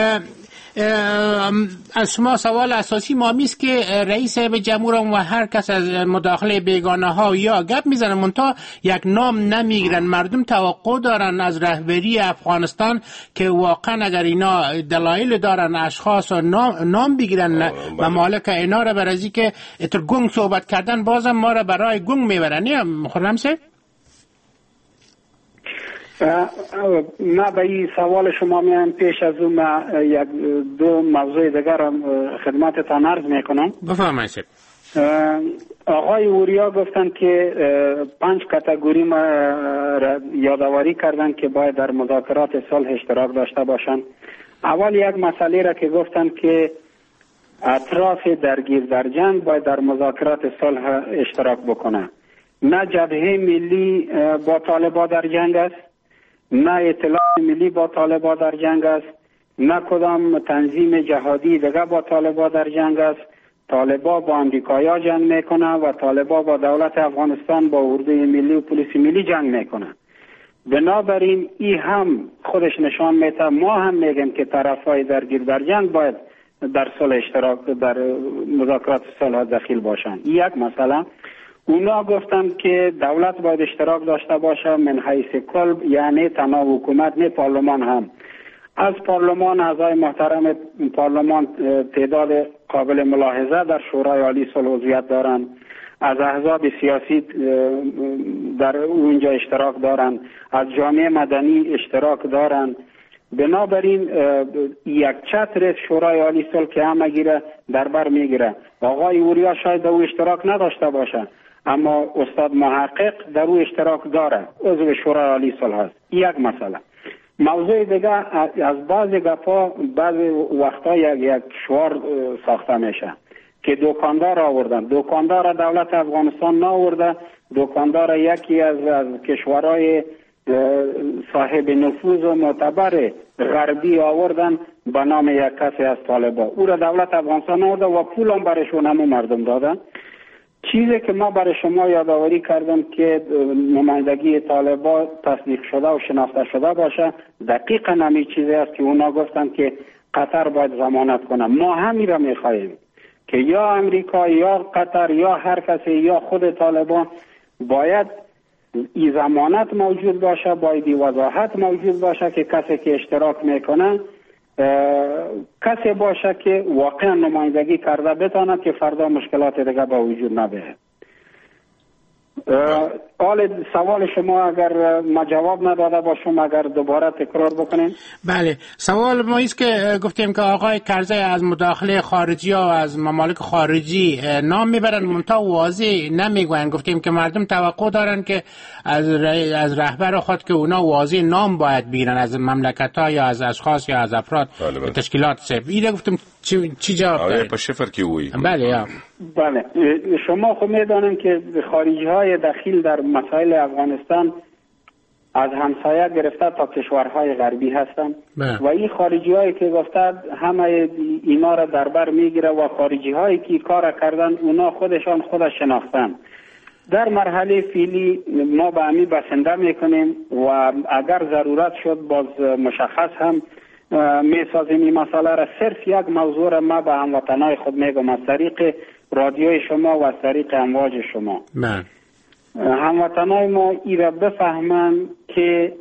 از شما سوال اساسی ما میست که رئیس جمهور و هر کس از مداخله بیگانه ها یا گپ میزنن منتها یک نام نمیگیرن. مردم توقع دارن از رهبری افغانستان که واقعا اگر اینا دلایل دارن اشخاص و نام بگیرن ممالک اینا را، برای که اتر گنگ صحبت کردن بازم ما را برای گنگ میبرن. نه خرم سه ما به این سوال شما میام، پیش از اون یک دو موضوع دیگر خدمتتان عرض میکنم. بفرمایید. آقای اوریا گفتن که 5 کاتگوری ما یادآوری کردن که باید در مذاکرات صلح اشتراک داشته باشند. اول یک مسئله را که گفتن که اطراف درگیر در جنگ باید در مذاکرات صلح اشتراک بکنه. نه جبهه ملی با طالبان در جنگ است، نه ائتلاف ملی با طالبان در جنگ است، نه کدام تنظیم جهادی دیگه با طالبان در جنگ است. طالبان با امریکایا جنگ میکنه و طالبان با دولت افغانستان با اردوی ملی و پلیس ملی جنگ میکنه. بنابراین این هم خودش نشان میده، ما هم میگیم که طرفای درگیر در جنگ باید در صلح اشتراک در مذاکرات صلح دخیل باشند. یک مثلا اونا گفتن که دولت باید اشتراک داشته باشه من حیث کل، یعنی تنها حکومت نه پارلمان هم. از پارلمان اعضای محترم پارلمان تعداد قابل ملاحظه در شورای عالی صلح عضویت دارند، از احزاب سیاسی در اونجا اشتراک دارند، از جامعه مدنی اشتراک دارند. بنابراین یک چتر شورای عالی صلح که همه گیره در بر میگیره. آقای اوریا شاید در او اشتراک نداشته باشه، اما استاد محقق در او اشتراک داره، عضو شورای عالی صلح است. یک مسئله. موضوع دیگه، از بعض گپا بعض وقتا یک شعار ساخته میشه که دکاندار آوردن. دکاندار دولت افغانستان نآورده، دکاندار یکی از کشورهای صاحب نفوذ و معتبر غربی آوردن به نام یک کسی از طالبان. او را دولت افغانستان آورده و پول هم برشون همون مردم دادن. چیزی که ما برای شما یادآوری کردم که نمایندگی طالبان تصدیق شده و شناخته شده باشه، دقیقا همین چیزی است که اونا گفتن که قطر باید ضمانت کنه. ما همین را میخواهیم که یا امریکا یا قطر یا هر کسی یا خود طالبان باید این ضمانت موجود باشه، باید این وضاحت موجود باشه که کسی که اشتراک میکنه کسی باشه که واقعا نمایندگی کرده بتونه که فردا مشکلات دیگه با وجود نبیه. سوال شما اگر ما جواب نداده باشم اگر دوباره تکرار بکنیم. بله، سوال ما ایست که گفتیم که آقای کرزی از مداخله خارجی ها از ممالک خارجی نام میبرن منتها واضح نمیگوین. گفتیم که مردم توقع دارن که از رهبر خود که اونا واضح نام باید بگیرن از مملکت ها یا از اشخاص یا از افراد تشکیلات سب. اینه گفتیم چی جواب دارید؟ شفر کی وی؟ بله شما خود میدانن که خارجی های دخیل در مسائل افغانستان از همسایه گرفته تا کشورهای غربی هستند و این خارجی هایی که گفته همه اینا را در بر میگیره و خارجی هایی که کار کردن اونا خودشان شناختن. در مرحله فعلی ما به امی بسنده میکنیم و اگر ضرورت شد باز مشخص هم میسازیم این مسئله را. صرف یک موضوع را ما به هموطنای خود میگم از طریق رادیوی شما و از طریق امواج شما. هموطنای ما ای را بفهمن که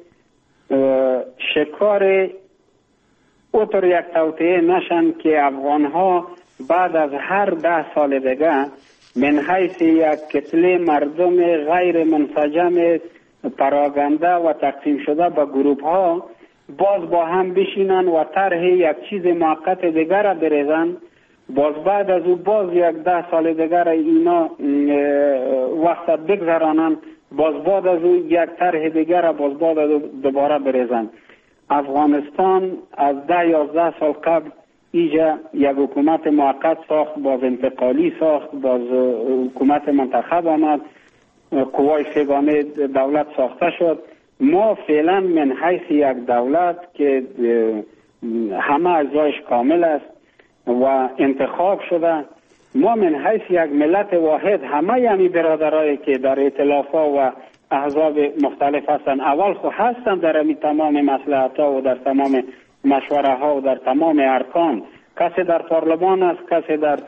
شکار اوتر یک توطئه نشن که افغان ها بعد از هر 10 سال دیگه من حیث یک کتله مردم غیر منسجم پراگنده و تقسیم شده به گروپ ها باز با هم بشینن و طرح یک چیز موقت دیگر را بریزن. باز بعد از او باز یک 10 سال دیگر اینا وقت بگذرانن، باز بعد از او یک طرح دیگر را باز بعد دوباره بریزن. افغانستان از 10-11 سال قبل ایجا یک حکومت موقت ساخت، باز انتقالی ساخت، باز حکومت منتخب آمد قوای سگانه دولت ساخته شد. ما فعلا من حیث یک دولت که همه اجزایش کامل است و انتخاب شده، ما من حیث یک ملت واحد همه یعنی برادرایی که در ائتلاف‌ها و احزاب مختلف هستند، اول خو هستند در این تمام مصلحت‌ها و در تمام مشوره‌ها و در تمام ارکان، کسی در پارلمان است، کسی در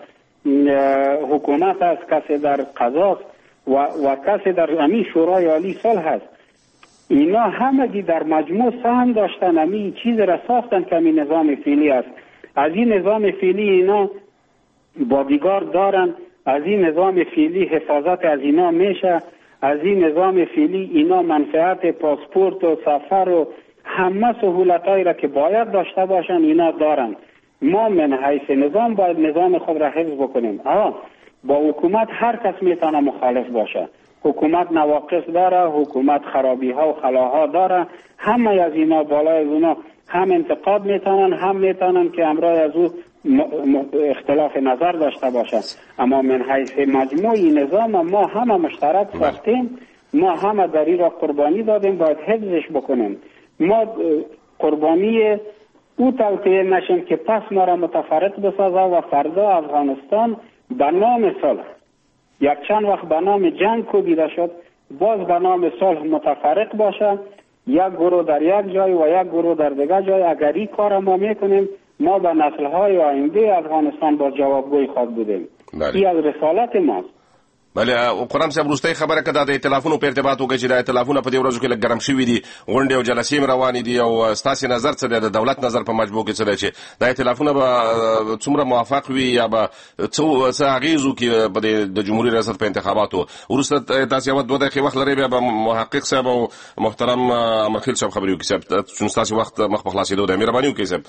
حکومت است، کسی در قضا و کسی در همین شورای عالی صلح است. اینا همگی در مجموع سهم داشتن، همین چیز را ساختن که همین نظام فعلی است. از این نظام فعلی اینا بادیگارد دارن، از این نظام فعلی حفاظت از اینا میشه، از این نظام فعلی اینا منفعت پاسپورت و سفر و همه سهولتایی را که باید داشته باشن اینا دارن. ما من حیث نظام باید نظام خود را حفظ بکنیم. با حکومت هر کس میتونه مخالف باشه، حکومت نواقص داره، حکومت خرابی ها و خلاها داره، همه از اینا بالای از اونا هم انتقاد میتونن، هم میتونن که امرای از او اختلاف نظر داشته باشه. اما من حیث مجموعی نظام ما همه مشترک ساختیم، ما همه در این را قربانی دادیم، باید حفظش بکنیم. ما قربانی او توطئه نشیم که پس ما را متفرق بسازه و فردا افغانستان به نام صلح یک چند وقت به نام جنگ کوبیده شد، باز به نام صلح متفرق باشه، یک گروه در یک جای و یک گروه در دیگر جای. اگر این کار ما میکنیم ما به نسل‌های آینده افغانستان با جوابگوی خود بودیم. این از رسالت ماست. بله قرآن صاحب وروستۍ خبره که د ائتلافونو په ارتباط وکړي چې د ائتلافونو په دې ورځو کې لږ ګرم شوي دي، غونډې او جلسې روانې دي، او ستاسې نظر څه دی، د دولت نظر په مجموع کې څه دی چې د ائتلافونه به څومره موافق وي یا به څه اغېز وکړي په د جمهوري ریاست په انتخاباتو؟ وروسته تاسې یوه 2 دقیقې وخت لرئ، بیا به محقق صاحب او محترم امرخیل صاحب خبرې وکړي. صاحب چون ستاسې وخت مخ په خلاصېدو دی، مهرباني وکړئ صاحب.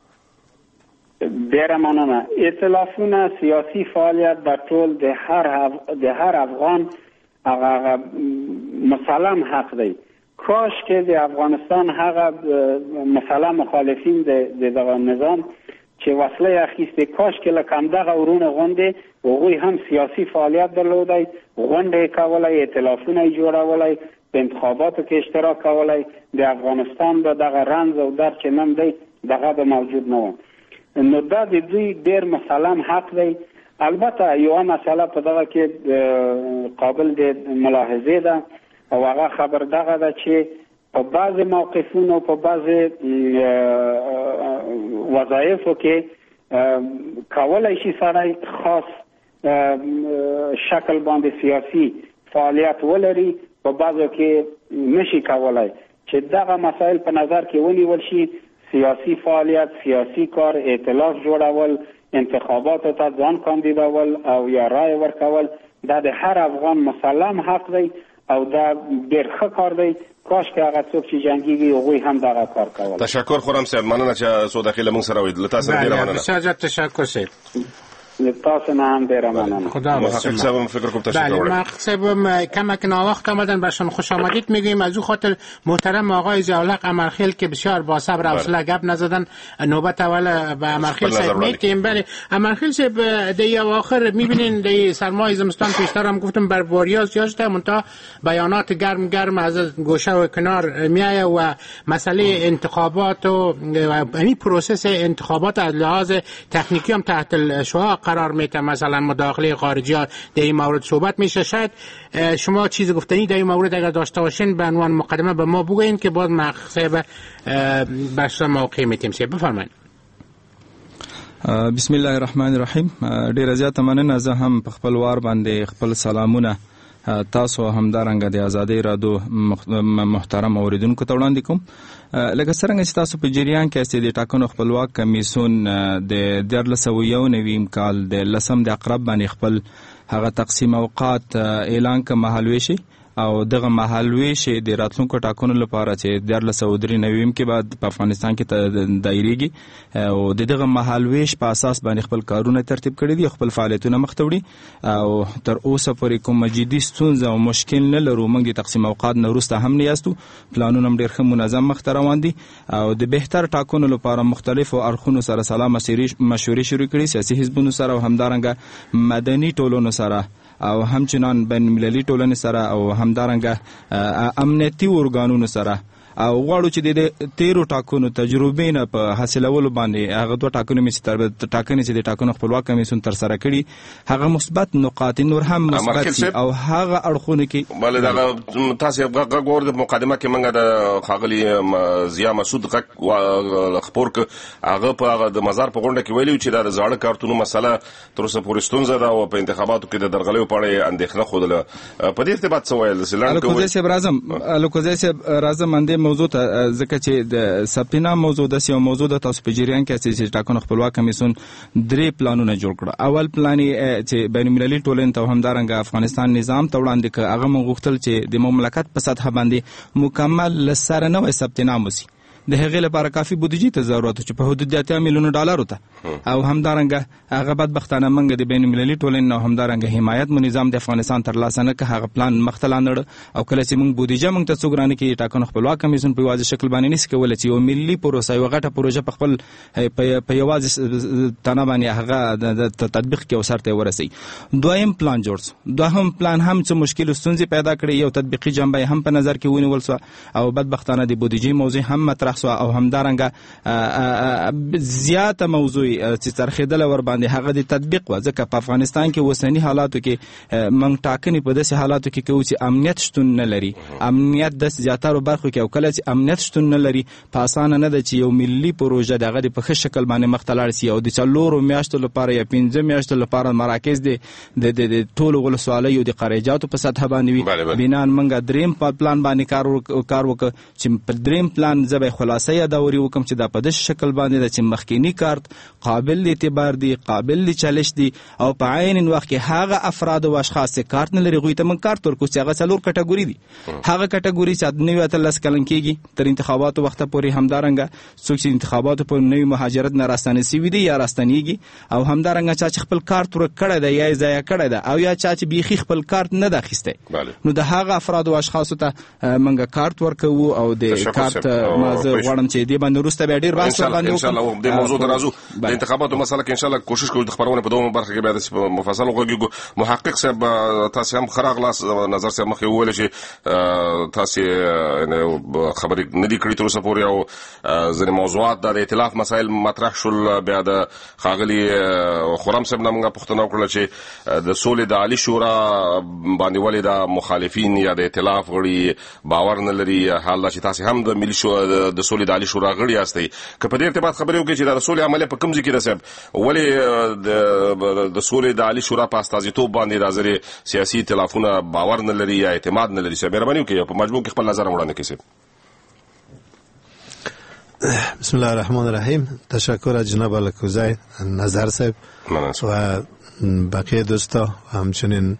ډیره مننه. ائتلافونه سیاسي فعالیت د ټول د هر افغان هغه مسلم حق دی. کاش که د افغانستان هغه مثلا مخالفین د دغه نظام چې وسله اخیسته، کاش که لکم دغه ورونه غونډې هغوی هم سیاسي فعالیت درلودی، غونډې کولای، ائتلافونه جوړولای، په انتخاباتو کې اشتراک کولای، د افغانستان به دغه رنځ او درد چې نن دی دغه به موجود نه و. نو دا د دوی ډیر مسلم حق دی. البته یو مسله په دغه کې قابل د ملاحظه ده او هغه خبر دغه ده چې په بعض موقفونو په بعض وظایفو کې کولای شي سړی خاص شکل باندې سیاسي فعالیت ولري، په بعضو کې نشي کولای. چې دغه مسائل په نظر کې ونیول شي، سیاسی فعالیت، سیاسی کار، ائتلاف جوړول، انتخاباتو ته ځان کاندیدول او یا رای ورکول، دا د هر افغان مسلم حق دی او دا ډېر ښه کار دی. کاش که هغه څوک چې جنګیږي هغوی هم دغه کار کول. تشکر خورم صاحب، مننه چې څو دقیقې له موږ سره وې. له تاسو ډېره مننه. بسیار زیات تشکر صاحب. تاسو نه هم ډیره مننه. خدا صاحب کمک ناوقت آمدن، برشان خوش آمدید میگویم. از او خاطر محترم آقای ضیاءالحق امرخیل که بسیار با صبر و حوصله گپ نزدن، نوبت اول به امرخیل صاحب میتیم. بله امرخیل صاحب دی اواخر میبینین دی سرمای زمستان پیشتر هم گفتم بر واریا زیاد شده، منتها بیانات گرم از گوشه و کنار میایه و مسئله انتخابات و همین پروسس انتخابات از لحاظ تکنیکی هم تحت الشعاع قرار میته. مثلا مداخله خارجی ها در این مورد صحبت میشه. شاید شما چیز گفتنی در این مورد اگر داشته باشین به عنوان مقدمه به ما بگوین که باز مقصد بحث موقع میتیم. بفرمایید. بسم الله الرحمن الرحیم. ډیر زیات مننه. زه هم په خپل وار باندې خپل سلامونه تاسو همدارنګه د ازادۍ رادیو محترم اوریدونکو ته وړاندې کوم. لکه څنګه چې تاسو په جریان کې استې د ټاکنو خپلواک کمیسیون د 1991 کال د 10 د اقرب باندې خپل هغه تقسیم اوقات اعلان ک مهالويشي او دغه مهالويشي د راتلونکو ټاکنو لپاره چې 1993 کې بعد په افغانستان کې دایریږي او دغه مهالويش په اساس باندې خپل کارونه ترتیب کړی دي، خپل فعالیتونه مخ ته وړي او تر اوسه پورې کوم جدي ستونزه او مشکل نه لرو. موږ د تقسیم اوقات نه وروسته هم نه یاستو، پلانونه هم ډېر ښه منظم مخ ته روان دي او د بهتر ټاکنو لپاره مختلفو اړخونو سره سلا مشورې شروع کړي، سیاسي حزبونو سره او همدارنګه مدني ټولنو سره او همچنان بین المللي ټولنې سره او همدارنګه امنیتي ارګانونو سره او غواړو چې د تیرو ټاکنو تجربې نه په حاصلولو باندې هغه دوه ټاکنو چې د ټاکنو خپلواک کمیسیون تر سره کړي هغه مثبت نقاط نور هم مثبت او هغه اړخونه کې بل دا تاسو غوړ د مقدمه کې منګه د خاغلی ضیا مسعود خبر ک هغه په د مزار په غونډه کې ویلي چې دا زاړه کارتونو مسله تر اوسه پورې ستونزه ده او په انتخاباتو کې د درغلې په اړه اندېښنه خوده په دې ارتباط څه ویل سلام کوي الکوزي صاحب راځم اندې موضوع ته ځکه چې د سپینا موضوع د سیو موضوع د تاسو په جریان کې چې ټاکنو خپلواک کمیسیون درې پلانونه جوړ کړ. اول پلان چې بین المللي ټولنې ته همدارنګه افغانستان نظام ته وړاندې ک هغه غوښتل چې د مملکت په سطح باندې مکمل لسره نوې ثبت نام وسی د هغې لپاره کافي بودیجې ته ضرورت چې په حدود 80 میلیون ډالر ته او همدارنګه هغه بدبختانه منګه د بین المللي ټولنې نو همدارنګه حمایت مو نظام د افغانستان تر لاسه نه که هغه پلان مختلانړ او کله چې موږ بودیجه موږ ته څوګرانه کې ټاکنو خپلواک کمیسیون په واضح شکل باندې نس کولای چې یو ملي پروسه یو غټه پروژه په خپل په یوازې تنه باندې هغه د تطبیق کې وسرته ورسي. دویم پلان جوړ دوهم پلان هم څه مشکل ستونزې پیدا کړې یو تطبیقي جنبه هم په نظر کې ونیول سو او بدبختانه د بودیجې موضوع هم مطرح او همدارنګه زیاته موضوع چې ترخیدل ور باندې هغه د تطبیق و ځکه په افغانستان کې وسنی حالاتو کې منګ ټاکنې په داسې حالاتو کې کوي چې امنیت شتون نه لري. امنیت د زیاتره برخو کې او کله چې امنیت شتون نه لري په اسانه نه ده چې یو ملي پروژه دغه په ښه شکل باندې مختلار سي او د 4 میاشتو لپاره یا 5 میاشتو لپاره مراکز د ټولو ولسوالیو د قریجاتو په سطح باندې بنان منګه دریم پلان باندې کار وک چې په دریم پلان زبې خلاصې دوري وکم چې دا په دې شکل باندې د چې مخکینی کارت قابل اعتبار دي قابل چالش دي او په عین وخت کې هغه افراد او اشخاص چې کارت نه لري غوي ته من کارت ورکو چې هغه څلور کټګوري دي هغه کټګوري چې نوې اتلس کلن کېږي تر انتخاباتو وخت پورې همدارنګه څوک چې انتخاباتو په نوې مهاجرت نه راستنه سوي دي یا راستنیږي او همدارنګه چې خپل کارت ورک کړی دی یا ضایع کړی دی او یا چې بيخي خپل کارت نه داخسته نو د هغه افراد او اشخاص ته منګه کارت ورکو او د کارت مازه غواړم چې دې باندې وروسته به ډیر بحث باندې ان شاء الله د موضوع درازو د انتخاباتو مسله کې ان شاء الله کوشش کوو د خبرونه په دوه برخه کې به مفصل وګورو. محقق صاحب تاسو هم خراغ لاس نظر صاحب مخې ویل چې تاسو خبرې نه دي کړې تر اوسه پورې او ځینې موضوعات د ائتلاف مسایل مطرح شول بیا د خاغلی خرم صاحب نامه پښتنه وکړه چې د سولې د عالی شورا باندې ولې د مخالفین یا د ائتلاف غړي باور نه لري حال چې تاسو هم د ملي شورا د سولې د عالی شورا غړي یاستئ که په دې ارتباط خبرې وکړي چې د رسول عمله په کوم ځای کې رسېب ولې د سولې د عالی شورا په استازیتوب باندې راځي سیاسي ائتلافونه باور نه لري یا اعتماد نه لري. مهرباني وکړئ په مجموع کې خپل نظر وړاندې کړئ. بسم الله الرحمن الرحیم. تشکر از جناب الکوزی نظر صاحب و بقیه دوستا و همچنین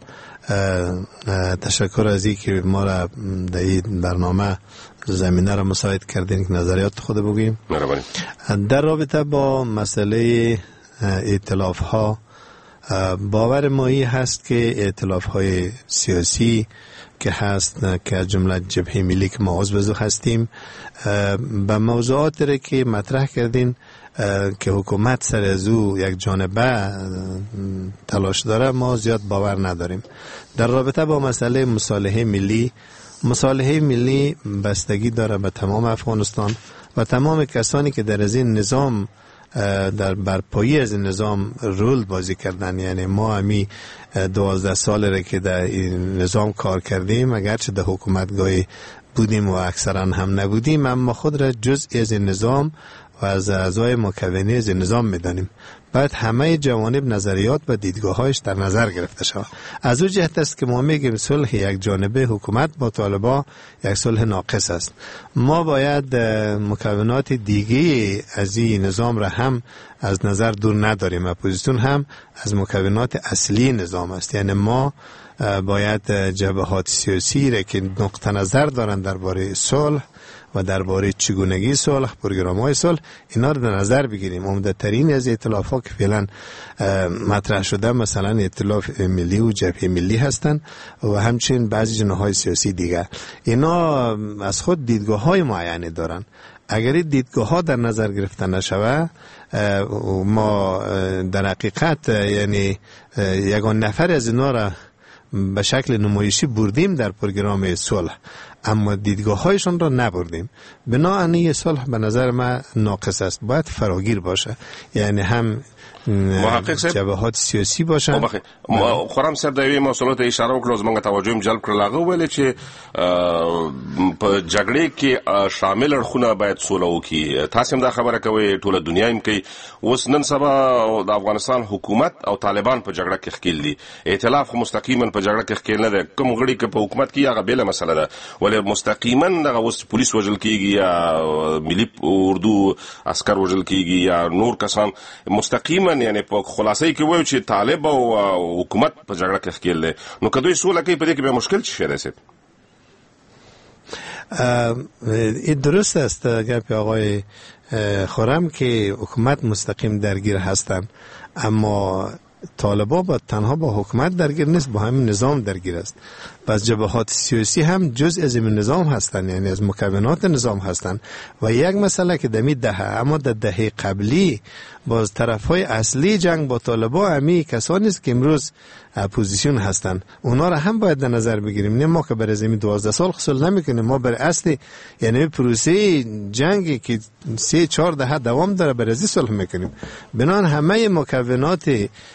تشکر از اینکه ما را در این برنامه زمینه را مساعد کردین که نظریات خود بگوییم. در رابطه با مسئله ائتلاف ها باور ما این هست که ائتلاف های سیاسی که هست که از جمله جبهه ملی که ما عضو هستیم به موضوعات را که مطرح کردین که حکومت سر از او یک جانبه تلاش داره ما زیاد باور نداریم. در رابطه با مسئله مصالحه ملی بستگی داره به تمام افغانستان و تمام کسانی که در از این نظام در برپایی از این نظام رول بازی کردن. یعنی ما همی 12 سال را که در این نظام کار کردیم اگرچه در حکومتگاهی بودیم و اکثرا هم نبودیم اما خود را جزئی از این نظام و از اعضای مکونی از این نظام میدانیم. باید همه جوانب نظریات و دیدگاه‌هایش در نظر گرفته شود. از او جهت است که ما میگیم صلح یک جانبه حکومت با طالبان یک صلح ناقص است. ما باید مکونات دیگه از این نظام را هم از نظر دور نداریم. اپوزیسیون هم از مکونات اصلی نظام است. یعنی ما باید جبهات سیاسی را که نقطه نظر دارند درباره صلح و درباره چگونگی صلح، پروگرام‌های صلح، اینا رو در نظر بگیریم. عمده‌ترین از ائتلاف‌ها که فعلا مطرح شده مثلا ائتلاف ملی و جبهه ملی هستند و همچنین بعضی جناح‌های سیاسی دیگر. اینا از خود دیدگاه‌های معینی دارن. اگر این دیدگاه‌ها در نظر گرفته نشود ما در حقیقت یعنی یگان نفر از اینا را به شکل نمایشی بردیم در پروگرام صلح، اما دیدگاه هایشان را نبردیم. بنابراین صلح به نظر من ناقص است، باید فراگیر باشه، یعنی هم جبهات سیاسی باشن. خورم صاحب د یوې مسلو ته اشاره وکړه، زموږ توجه هم جلب کړل. هغه ویل چې په جګړې کې شامل اړخونه باید سوله وکړي. تاسو هم دا خبره کوئ، ټوله دنیا هم کوي. اوس نن سبا د افغانستان حکومت او طالبان په جګړه کې ښکیل دي. ائتلاف مستقیما په جګړه کې ښکیل نه دی. کوم غړي که په حکومت کې هغه بله مسله ده، ولې مستقیما دغه اوس پولیس وژل کیږي یا ملي اردو عسکر وژل کیږي یا نور کسان مستقیما، یعنی په خلاصې کې وایو چې طالب او حکومت په جګړه کې ښکیل دی. نو که دوی سوله کوي په دې کې به مشکل چی شي رسید؟ این درست است گپ آقای خورم که حکومت مستقیم درگیر هستند، اما طالبان با تنها با حکومت درگیر نیست، با همین نظام درگیر است. پس جبهات سیاسی هم جزء از این نظام هستند، یعنی از مکونات نظام هستند. و یک مسئله که دمی دهه، اما در دهه قبلی باز طرفهای اصلی جنگ با طالبان همی کسانی است که امروز اپوزیسیون هستند، اونا را هم باید در نظر بگیریم. نه ما که برای زمین 12 سال حصول نمیکنیم، ما بر اصل یعنی پروسه جنگی که 3-4 دهه دوام داره برای ازی صلح میکنیم. بنان همه مکونات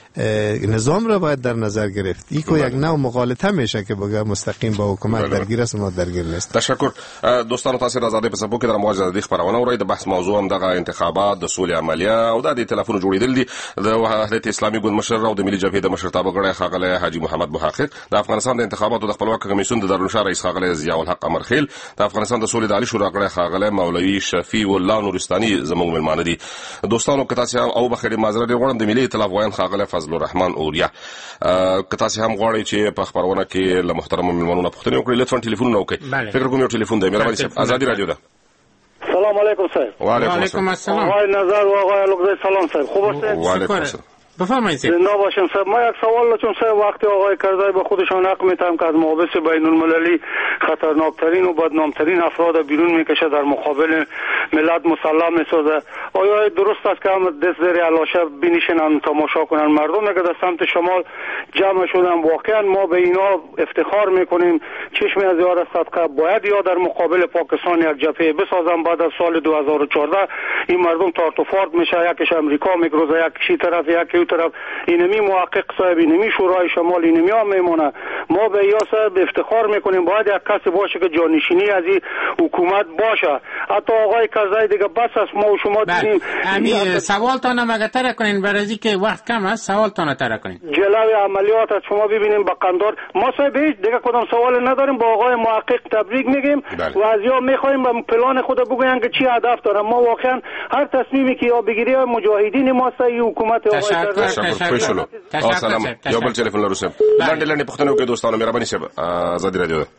نظام را باید در نظر گرفت. این که یک نوع مغالطه میشه که بگه مستقیم با حکومت درگیر است، ما درگیر نیست. تشکر دوستانو. تاسو راځي په سبو کې د مواجهه د خبرونه اورئ. د بحث موضوع هم دغه انتخابات د سولې عملیه او د ټلیفون جوړیدل دي. د وحدت اسلامي ګوند مشر او د ملي جبهې د مشرتابه غړی ښاغلی حاجي محمد محقق، د افغانستان د انتخاباتو د خپلواک کمیسیون د دارالانشا رئیس ښاغلی ضیاء الحق امرخیل، د افغانستان د سولې د عالی شورا غړی ښاغلی مولوي شفیع الله نورستاني زموږ ملمانه دي. دوستانو که تاسو او بخیر معذرت غواړم د ملي ائتلاف وایان ښاغلی فضل الرحمن اوریا، که تاسو هم غواړئ چې په خبرونه کې له محترم ملمنونو پوښتنه وکړئ، لطفا ټلیفون وکړئ. فکر کوم یو ټلیفون دی. مهرباني صاحب، ازادي رادیو ده. سلام علیکم صاحب. وعلیکم السلام. آقای نظر و آقای الوغزی سلام صاحب، خوب هستید؟ وعلیکم السلام. بفرمایید. نباشین صاحب، ما یک سوال داشتم صاحب. وقتی آقای کرزی به خودشان حق میتهم که از محابس بین المللی خطرناکترین و بدنامترین افراد بیرون میکشه، در مقابل ملت مسلح میسازه، آیا درست است که هم دست زیر علاشه بنشینن تماشا کنن؟ مردم که در سمت شمال جمع شدن، واقعا ما به اینا افتخار میکنیم. چشم از یار صدقه باید یا در مقابل پاکستان یک جبهه بسازن. بعد از سال 2014 این مردم تارت و فارت میشه، یکیش امریکا میگروزه، یکیش طرف، یکی طرف. اینمی محقق صاحب، اینمی شورای شمال، اینمی هم میمونه. ما به یا صاحب افتخار میکنیم. باید یک کسی باشه که جانشینی از این حکومت باشه. حتی آقای کرزی دیگه بس است، ما و شما دیدیم. امیر سوالتان مگه تر کنین، برای که وقت کم است سوالتان تر کنین. جلوی عملیات از شما ببینیم با قندار. ما صاحب هیچ دیگه کدام سوال نداریم، با آقای محقق تبریک میگیم و از یا میخوایم با پلان خود بگوین که چی هدف داره. ما واقعا هر تصمیمی که یا بگیری مجاهدین ما سه حکومت آقای کرزی. تشکر. سلام. یو بل ټلیفون لرو صاحب. لاندې پوښتنه وکړئ دوستانو. مهرباني صاحب، ازادي رادیو ده.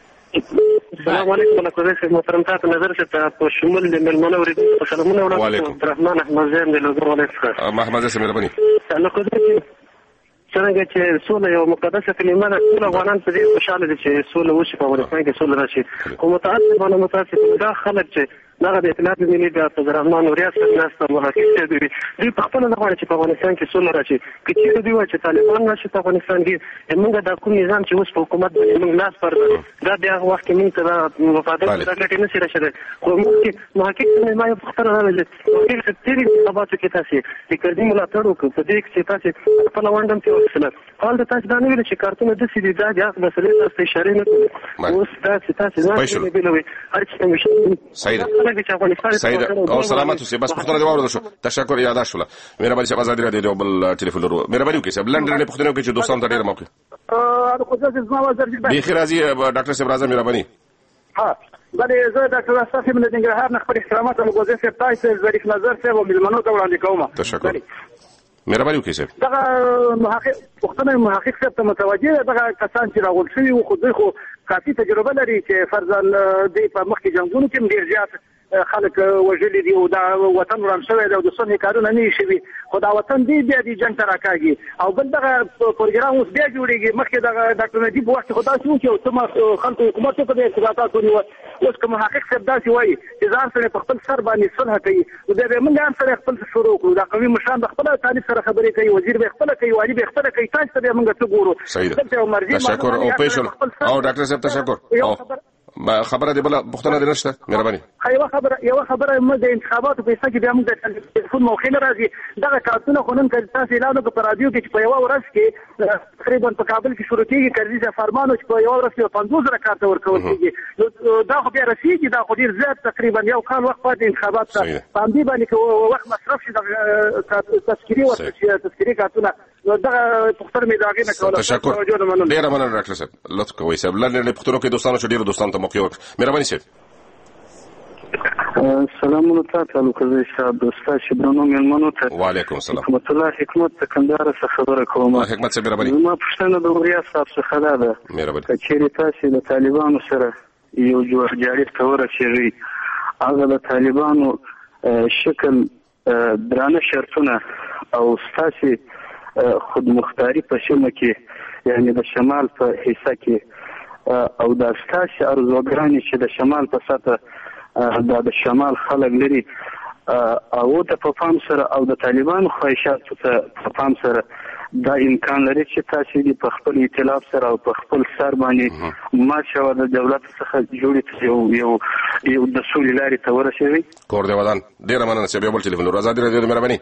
السلام علیکم ورحمۃ محترم. تاسو نظر څه په شمول د ملمنو اوریدونکو سلامونه وړاندې عبدالرحمن احمد زین د لوګر ولایت. محمد زین مهرباني. نو کوم څنګه چې سوله یو مقدسه کلمه ده، ټول افغانان په دې خوشاله دي چې سوله وشي په افغانستان کې، سوله راشي. خو متاسفانه دا خلک چې دغه د ائتلاف ملي د عبدالرحمن اوریا سره ناسته محقق صاحب دوی په خپله نه غواړي چې په افغانستان کې سوله راشي. که چېرې دوی وایي چې طالبان راشي په افغانستان کې، موږ دا کوم نظام چې اوس په حکومت باندې موږ لاس پر دا د هغه وخت کې موږ ته وفادار دا ګټې نشي رسېدلی. خو مخکې محقق صاحب ما یو پوښتنه راغله چې تېرې انتخاباتو کې تاسې د کرزي ملاتړ وکړو، په دې کې چې تاسې خپله ونډه هم ترې واخیستله. حال د تاسې دا نه ویل چې کارتونه داسې دي، دا د هغه مسلې تاسو ته اشارې نه کوي. اوس تاسې ځان ته بېلوئ هر څه ته سعید او سلامت اوسئ. بس پوښتنه دې واورېده شو. تشکر. یاد شوله. مهرباني صاحب، ازادي رادیو د بل ټلیفون لرو. مهرباني وکړئ صاحب، لنډه پوښتنه وکړئ چې دوستانو ته ډېره موقع بیخي راځي. ډاکټر صاحب راځه. مهرباني. ها بلې زه ډاکټر اساس صاحب د ننګرهار نه خپل احترامات او مګوزي صاحب تاسو ظریف نظر صاحب او ملمنو ته وړاندې کوم. تشکر. مهرباني وکړئ صاحب. دغه محقق پوښتنه محقق صاحب ته متوجه ده. دغه کسان چې راغول شوي وو خو دوی خو کافي تجربه لري چې فرضاً دوی په مخکې جنګونو کې ډېر زیات خلک وژلي دي او دا وطن وران شوی دی او د صلح کارونه نه شوي خو دا وطن دی بیا د جنګ ته راکاږي او بل دغه پروګرام اوس بیا جوړیږي مخکې دغه ډاکټر نجیب په وخت خو داسې و چې خلکو حکومت وکړي ارتباطات ونیول اوس که محقق صاحب داسې وایي چې ځان سره په خپل سر باندې صلح کوي نو بیا به موږ هم سره خپل شروع کړو دا قوي مشران د خپل طالب سره خبرې کوي وزیر به خپل کوي والي به خپل کوي تاسو ته موږ څه ګورو تشکر او پیشن او ډاکټر صاحب تشکر خبره دی بل پښتنه دي نشته مهرباني یو خبره مې د انتخاباتو په حساب کې بیا موږ د ټلیفون موخه نه راځي دغه کارتونه خو نن کله تاسو اعلان وکړ په رادیو کې چې په یو ورځ کې تقریبا په کابل کې شروع کېږي کړي فرمانو چې په یو ورځ کې 50,000 کارت ورکول کېږي دا خو بیا رسیدي دا خو ډیر زیات تقریبا یو کال وخت پاتې انتخابات ته باندې باندې وخت مصرف شي د تذکيري کارتونه دغه پښتنه مې داګه نه کوله تشکر ډیر مننه ډاکټر صاحب لطف کوئ صاحب لنډه پښتنو کې دوستانو چې ډیر دوستانو ته موقع ورک مهرباني صاحب سلامونه تاسو ته صاحب دوستا شبرانو مېلمنو ته وعلیکم السلام حکمت الله حکمت کندهار څخه خبره کوم حکمت صاحب مهرباني ما پښتنه د وریا صاحب څخه ده مهرباني چې تاسو د طالبانو سره یو جوړجاړي تور شي هغه د طالبانو شکل درانه شرطونه او ستاسي خود مختاری په شمه کې یعنی د شمال په حصہ کې او د ستاسي ارزوګرانی چې د شمال په ساته د شمال خلک لري او د پام سره او د طالبانو خواهشات په پام سره دا امکان لري چې تاسو دې په خپل ائتلاف سره او په خپل سر باندې ماشه د دولت څخه جوړې یو د سولې لارې ته ورسېږي کور دی ودان ډیر مننه چې به بل ټلیفون ازادي راډیو مهرباني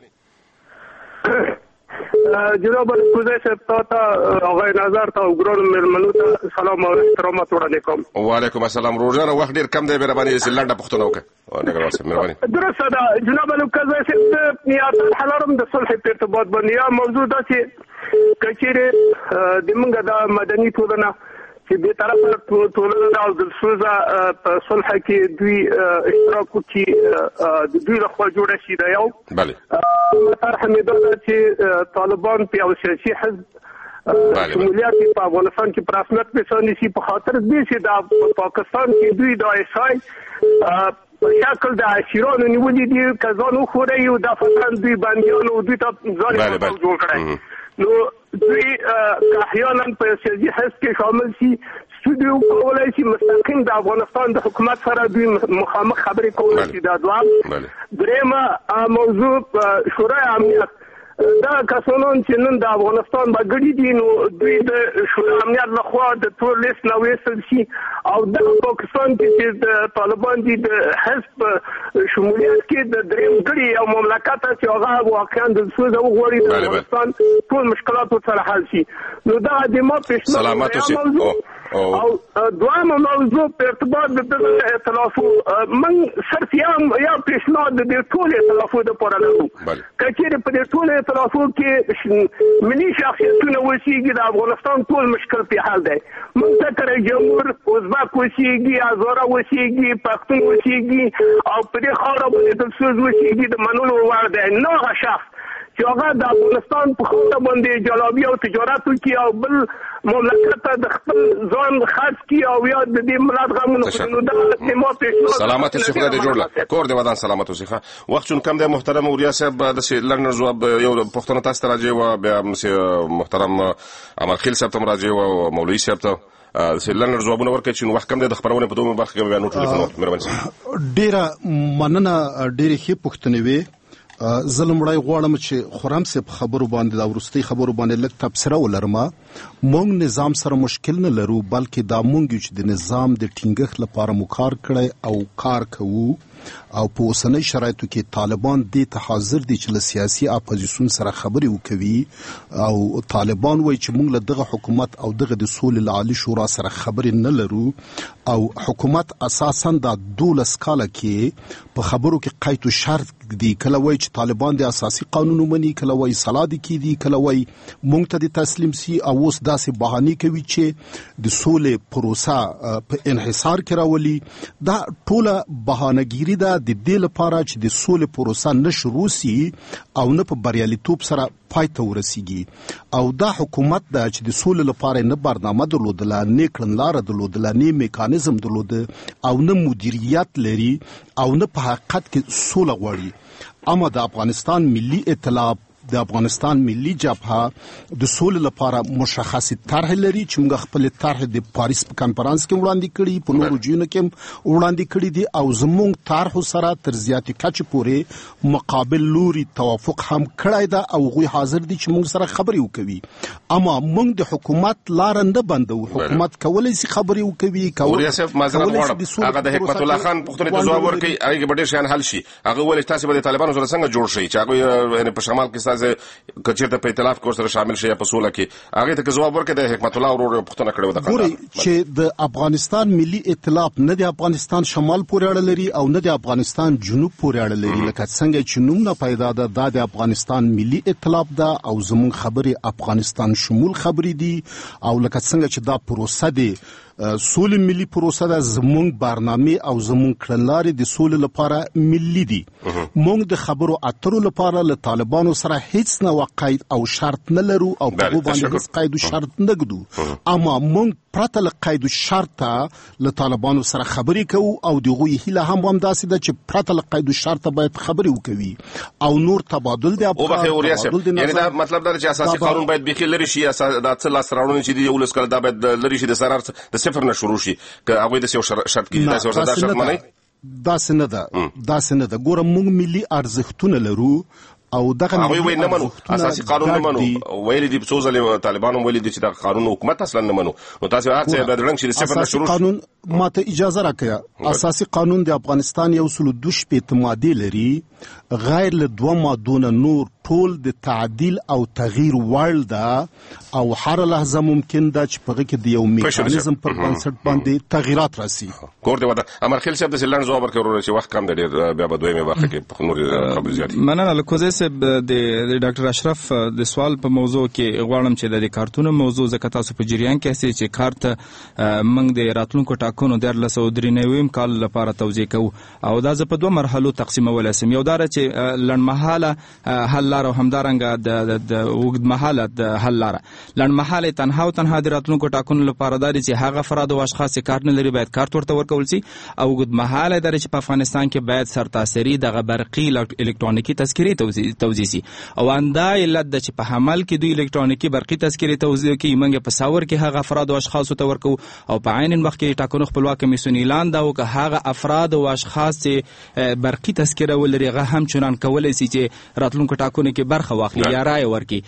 جناب کوزه صاحب ته هغه نظر ته وګورم مېلمنو ته سلام او احترامات وړاندې کوم وعلیکم السلام روزانه وخت ډیر کم دی مهرباني سلنده پښتنه وکړه ډګروال صاحب مهرباني درسته ده جناب کوزه صاحب یا حلرم د صلح په ارتباط باندې یا موضوع ده چې کچېره د موږ د مدني ټولنه چې به طرف ټولنه او د سوزا په صلح کې دوی اشتراک کوي د دوی له خوا جوړ شي دا یو bale طرح مې دا چې طالبان په یو سیاسي حزب شمولیت په افغانستان کې پر رسمیت په ثاني سي په خاطر دې چې د پاکستان کې دوی د اسای په شکل د اشیرانو نیولې دي کزانو خوري او د افغان دوی باندې او دوی ته ځان جوړ کړی نو دوی احیانا په سیاسي حزب کې شامل شي دوی کولای شي مستقیم د افغانستان د حکومت سره دوی مخامخ خبرې کولای شي دا دوام درېمه موضوع شورای امنیت دا کسانو چې نن د افغانستان بغړي دي نو دوی د شورای امنیت لخوا د ټول لیست نو وېسل شي او د پاکستان کې د طالبان دي د حزب شمولیت کې د درېم غړي او مملکت چې هغه واقعا د سوز او غوړي د افغانستان ټول مشکلات سره حل شي نو دا د ما پېښنه سلامات اوسئ او دوامه موضوع په ارتباط د ائتلافو من صرف یا پیشنهاد د ټول ائتلافو د پوره لرو کچېره په ټول ائتلافو کې ملي شخصیتونه وسیږي د افغانستان ټول مشکل په حل دی منتقل جمهور ازبک وسیږي ازورا وسیږي پښتون وسیږي او په دې خاور باندې د سوز وسیږي د منلو وړ دی نو شخص چې هغه د افغانستان په خاطر باندې جلابي او تجارت کوي او بل مملکت د خپل ځان خاص کی او یا د دې ملت غمونو نو دا ما په سلامت شي خدای دې جوړ کور دې ودان سلامت اوسه وخت چون کم دی محترم اوریا صاحب د لندن جواب یو پښتون تاسو ته راځي او بیا محترم عمر خیل صاحب ته راځي او مولوی صاحب ته لندن جوابونه ورکړي چې وخت کم دی د خبرونه په دوه برخه کې بیان ټلیفون مهرباني ډیره مننه ډیره ښه پښتنې وي زلمړای غواړم چې خرم سه خبرو باندې دا ورستي خبرو باندې لک تبصره ولرما مونږ نظام سره مشکل نه لرو بلکې دا مونږ چې د نظام د ټینګښ لپاره مکار کړي او کار کوو او په اوسنۍ شرایطو کې طالبان دې ته حاضر دي چې له سیاسي اپوزیسیون سره خبرې وکوي او طالبان وایي چې موږ له دغه حکومت او دغه د سولې العالي شورا سره خبرې نه لرو او حکومت اساسا د 12 کاله کې په خبرو کې قید او شرط دي کله وایي چې طالبان د اساسي قانون ومني کله وایي صلاح دي کې دي کله وایي موږ ته د تسلیم سي او اوس داسې بهانې کوي چې د سولې پروسه په انحصار کې راولي. دا ټوله بهانهګیري ده د دې لپاره چې د سولې پروسه نه شروع سي او نه په بریالیتوب سره پای ته ورسیږي. او دا حکومت ده چې د سولې لپاره نه برنامه درلودله، نه کړنلاره درلودله، نه میکانیزم درلوده او نه مدیریت لري او نه په حقیقت کې سوله غواړي. اما د افغانستان ملي ائتلاف، د افغانستان ملي جبهه د سولې لپاره مشخصه طرح لري چې موږ خپل طرح د پاریس په کانفرنس کې وړاندې کړي، په نورو ځایونو کې وړاندې کړي دي او زموږ طرح سره تر زیاتې کچې پورې مقابل لوري توافق هم کړی ده او غوی حاضر دي چې موږ سره خبرې وکوي. اما موږ د حکومت لار نه بندو. حکومت کولای شي خبرې وکوي. کولای شي معذرت غواړم هغه د حکمت الله خان پښتون ته ځواب ورکړي هغه به ډېر شان حل شي. هغه ولې تاسو به د طالبانو سره څنګه جوړ شي چې هغه په شمال کې کچېرته په ائتلاف کې سره شامل شي یا په سوله کې هغه ته جواب ورکړي. د حکمت الله ورور پښتنه کړو د ګوري چې د افغانستان ملي ائتلاف نه د افغانستان شمال پورې اړه لري او نه د افغانستان جنوب پورې اړه لري. لکه څنګه چې نوم نه پیدا ده د افغانستان ملي ائتلاف ده او زموږ خبرې افغانستان شمول خبرې دي او لکه څنګه چې دا پروسه دی سولې ملي پروسه ده. زموږ برنامه او زموږ کړنلارې د سولې لپاره ملي دي. موږ د خبرو اترو لپاره له طالبانو سره هیڅ نه قید او شرط نه لرو او په باندې هیڅ قید او شرط نه ګدو. اما موږ پرته له قید او شرط له طالبانو سره خبرې کوو او دغه هیله هم داسې ده چې پرته له قید او شرط باید خبرې وکوي او نور تبادل دی. او یعنی دا مطلب دا چې اساسي قانون باید بخیل لري شي. دا څه لاس راوړنه چې دی ولس کله دا باید لري شي د سرار د صفر نه شروع شي که هغه د یو شرط کې دا شرط مني. داسې نه ده. ګوره موږ ملي ارزښتونه لرو او دغه هغه نه منو اساسي قانون نه منو. ویل دي په څوزله طالبانو ویل دي چې دا قانون حکومت اصلا نه منو. نو تاسو هڅه د رنګ چې صفر نه شروع قانون ماته اجازه راکړه. اساسي قانون د افغانستان یو سل 2 ماده لري غیر له 2 مادونه نور ټول د تعدیل او تغییر وړ ده او هر لحظه ممکن ده چې په کې د یو میکانیزم پر بنسټ باندې تغیرات راسي. کور دی ودا امر خیل صاحب د سلان جواب ورکړو چې وخت کم دی بیا به دویمه وخت کې په نور خبرې زیات. مننه لکوزه صاحب د ډاکټر اشرف د سوال په موضوع کې غواړم چې د کارتونو موضوع زکه تاسو په جریان کې هسي چې کارت منګ د راتلونکو ټاکنو د 1993 کال لپاره توزیع کوو او دا ز په 2 مرحلو تقسیمول اسم. یو دار چې لړمحاله حل لار او همدارنګه د وګد محاله د حل لار. لړمحاله تنها او تنها د راتلونکو ټاکنو لپاره داري چې هغه افراد او اشخاص کارت نه لري باید کارت ورته ورکول شي او وګد محاله داري چې په افغانستان کې باید سرتاسري د برقي الکترونیکي تذکرې توزیع شي او انده علت د چې په حمل کې دوی الکترونیکي برقي تذکرې توزیع کوي. موږ په ساور کې هغه افراد او اشخاص ته ورکو او په عین وخت کې ټاکنو خپلواک کمیسیون اعلان دا او که هغه افراد او اشخاص چې برقي تذکره ولري هغه هم چنان کولای شي چې راتلونکو ټاکنو کې برخه واخلي یا رائے ورکړي.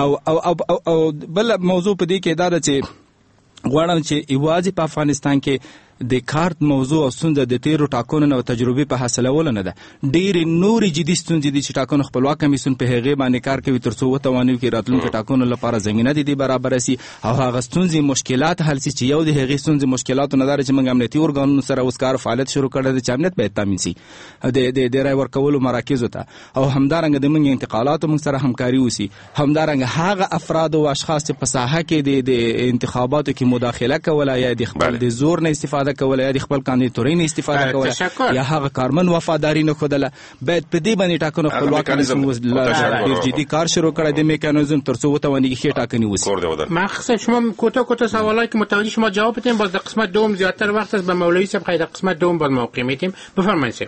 او بل موضوع په دې کې دا ده چې غواړم چې ایوازي په افغانستان کې د کارت موضوع او ستونزه د تیرو ټاکنو او تجربې په حاصلول نه ده. ډېر نوري جدي ستونزې دي چې ټاکنو خپلواک کمیسیون په هغه باندې کار کوي ترڅو وتواني کې راتلونکو ټاکنو لپاره زمينه دي برابر شي او هغه ستونزې مشکلات حل شي چې یو د هغه ستونزې مشکلات نه دار چې موږ امنیتي ارګانونو سره اوس کار فعالیت شروع کړی د امنیت به تامین شي د رای ورکولو مراکز ته او همدارنګه د موږ انتقالاتو موږ سره همکاري وسی. همدارنګه هغه افراد او اشخاص په ساحه کې د انتخاباتو کې مداخله کوله یا د خپل د زور نه استفاده کوله یا د خپل کاندیداتوري نه استفاده کوله یا هغه کارمن وفاداری نه خودله باید په دې باندې ټاکنو خپلواک ډیر جدي کار شروع کړی د میکانیزم ترڅو وتواني کې ټاکنې وسی. مخصوصا شما کوتاه سوالایی که متوجه شما جواب بدین باز در قسمت دوم زیادتر وقت است به مولوی صاحب خیلی در قسمت دوم باز موقع میدیم. بفرمایید.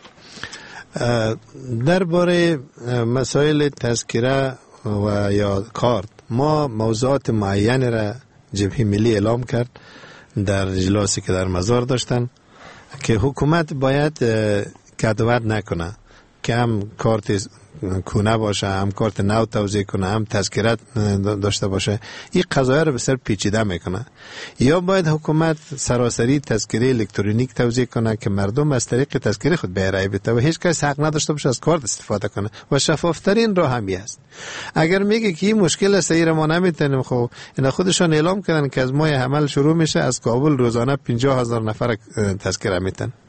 درباره مسائل تذکره و یا کارت ما موضوعات معین را جبهه ملی اعلام کرد در اجلاسی که در مزار داشتن که حکومت باید کدورت نکنه که هم کارت کونه باشه هم کارت نو توزیع کنه هم تذکرت داشته باشه. این قضایا رو بسیار پیچیده میکنه. یا باید حکومت سراسری تذکره الکترونیک توزیع کنه که مردم از طریق تذکره خود به رای بده و هیچ کس حق نداشته باشه از کارت استفاده کنه و شفافترین راه هم است. اگر میگه که این مشکل است ایره ما نمیتونیم خب اینا خودشون اعلام کردن که از ماه عمل شروع میشه از کابل روزانه 50,000 نفر تذکره میتن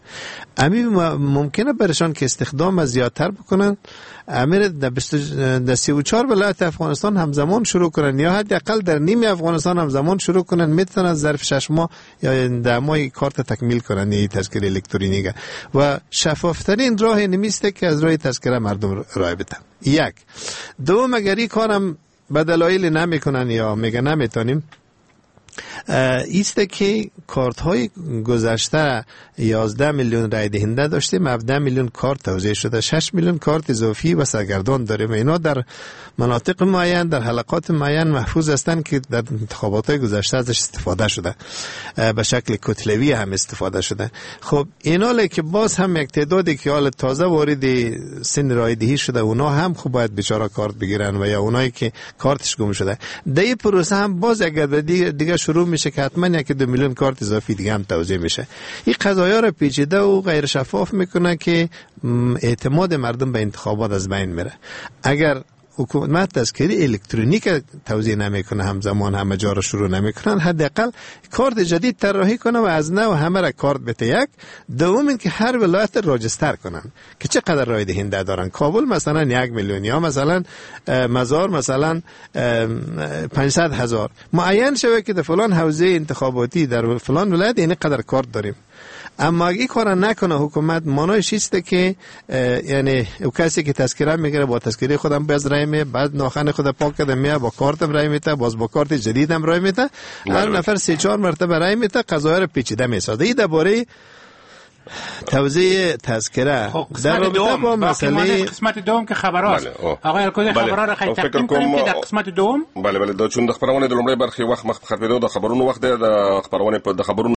همین ممکنه برشان که استخدام زیادتر بکنن، امیر در 34 ولایت افغانستان همزمان شروع کنن یا حداقل در نیمه افغانستان همزمان شروع کنن، میتونن ظرف 6 ماه یا 10 ماه کارت تکمیل کنن این تذکره الکترونیک. و شفافترین راه نمیسته که از راه تذکره مردم راه بدن. یک. دوم، اگر این کارم به دلایل نمیکنن یا میگه نمیتونیم، ایسته که کارت های گذشته 11 میلیون رای دهنده داشتیم، 17 میلیون کارت توزیع شده، 6 میلیون کارت اضافی و سرگردان داریم. اینا در مناطق معین، در حلقات معین محفوظ هستند که در انتخابات های گذشته ازش استفاده شده، به شکل کتلوی هم استفاده شده. خب اینا که باز هم یک تعدادی که حال تازه وارد سن رای دهی شده، اونا هم خب باید بیچاره کارت بگیرن و یا اونایی که کارتش گم شده. در این پروسه هم باز اگر دیگه شروع میشه که حتما 1-2 میلیون کارت اضافی دیگه هم توزیع میشه. این قضایا رو پیچیده و غیر شفاف میکنه که اعتماد مردم به انتخابات از بین میره. اگر حکومت تذکره الکترونیک توزیع نمیکنه، همزمان همه جا رو شروع نمیکنن، حداقل کارت جدید طراحی کنه و از نو همه را کارت بده. یک. دوم این که هر ولایت راجستر کنن که چقدر رای دهنده دارن. کابل مثلا 1 میلیون یا مثلا مزار مثلا 500,000 معین شوه که در فلان حوزه انتخاباتی در فلان ولایت این قدر کارت داریم. اما اگه کار نکنه حکومت، معنیش است که یعنی کسی که تذکره میگیره با تذکره خودم باز رای میده، بعد ناخن خود پاک کرده میاد با کارتم رای میده، باز با کارت جدیدم رای میده، هر نفر 3-4 مرتبه رای میده، قضایا رو پیچیده میسازه. این درباره توزیع تذکره در رابطه با مسئله قسمت دوم که خبراست. آقای الکوزی خبرها را خیلی تقدیم کنیم که در قسمت دوم بله دا چون د خبرونه د لومړی برخې وخت مخ ختمېدو د خبرونو وخت د خبرونه په د خبرونو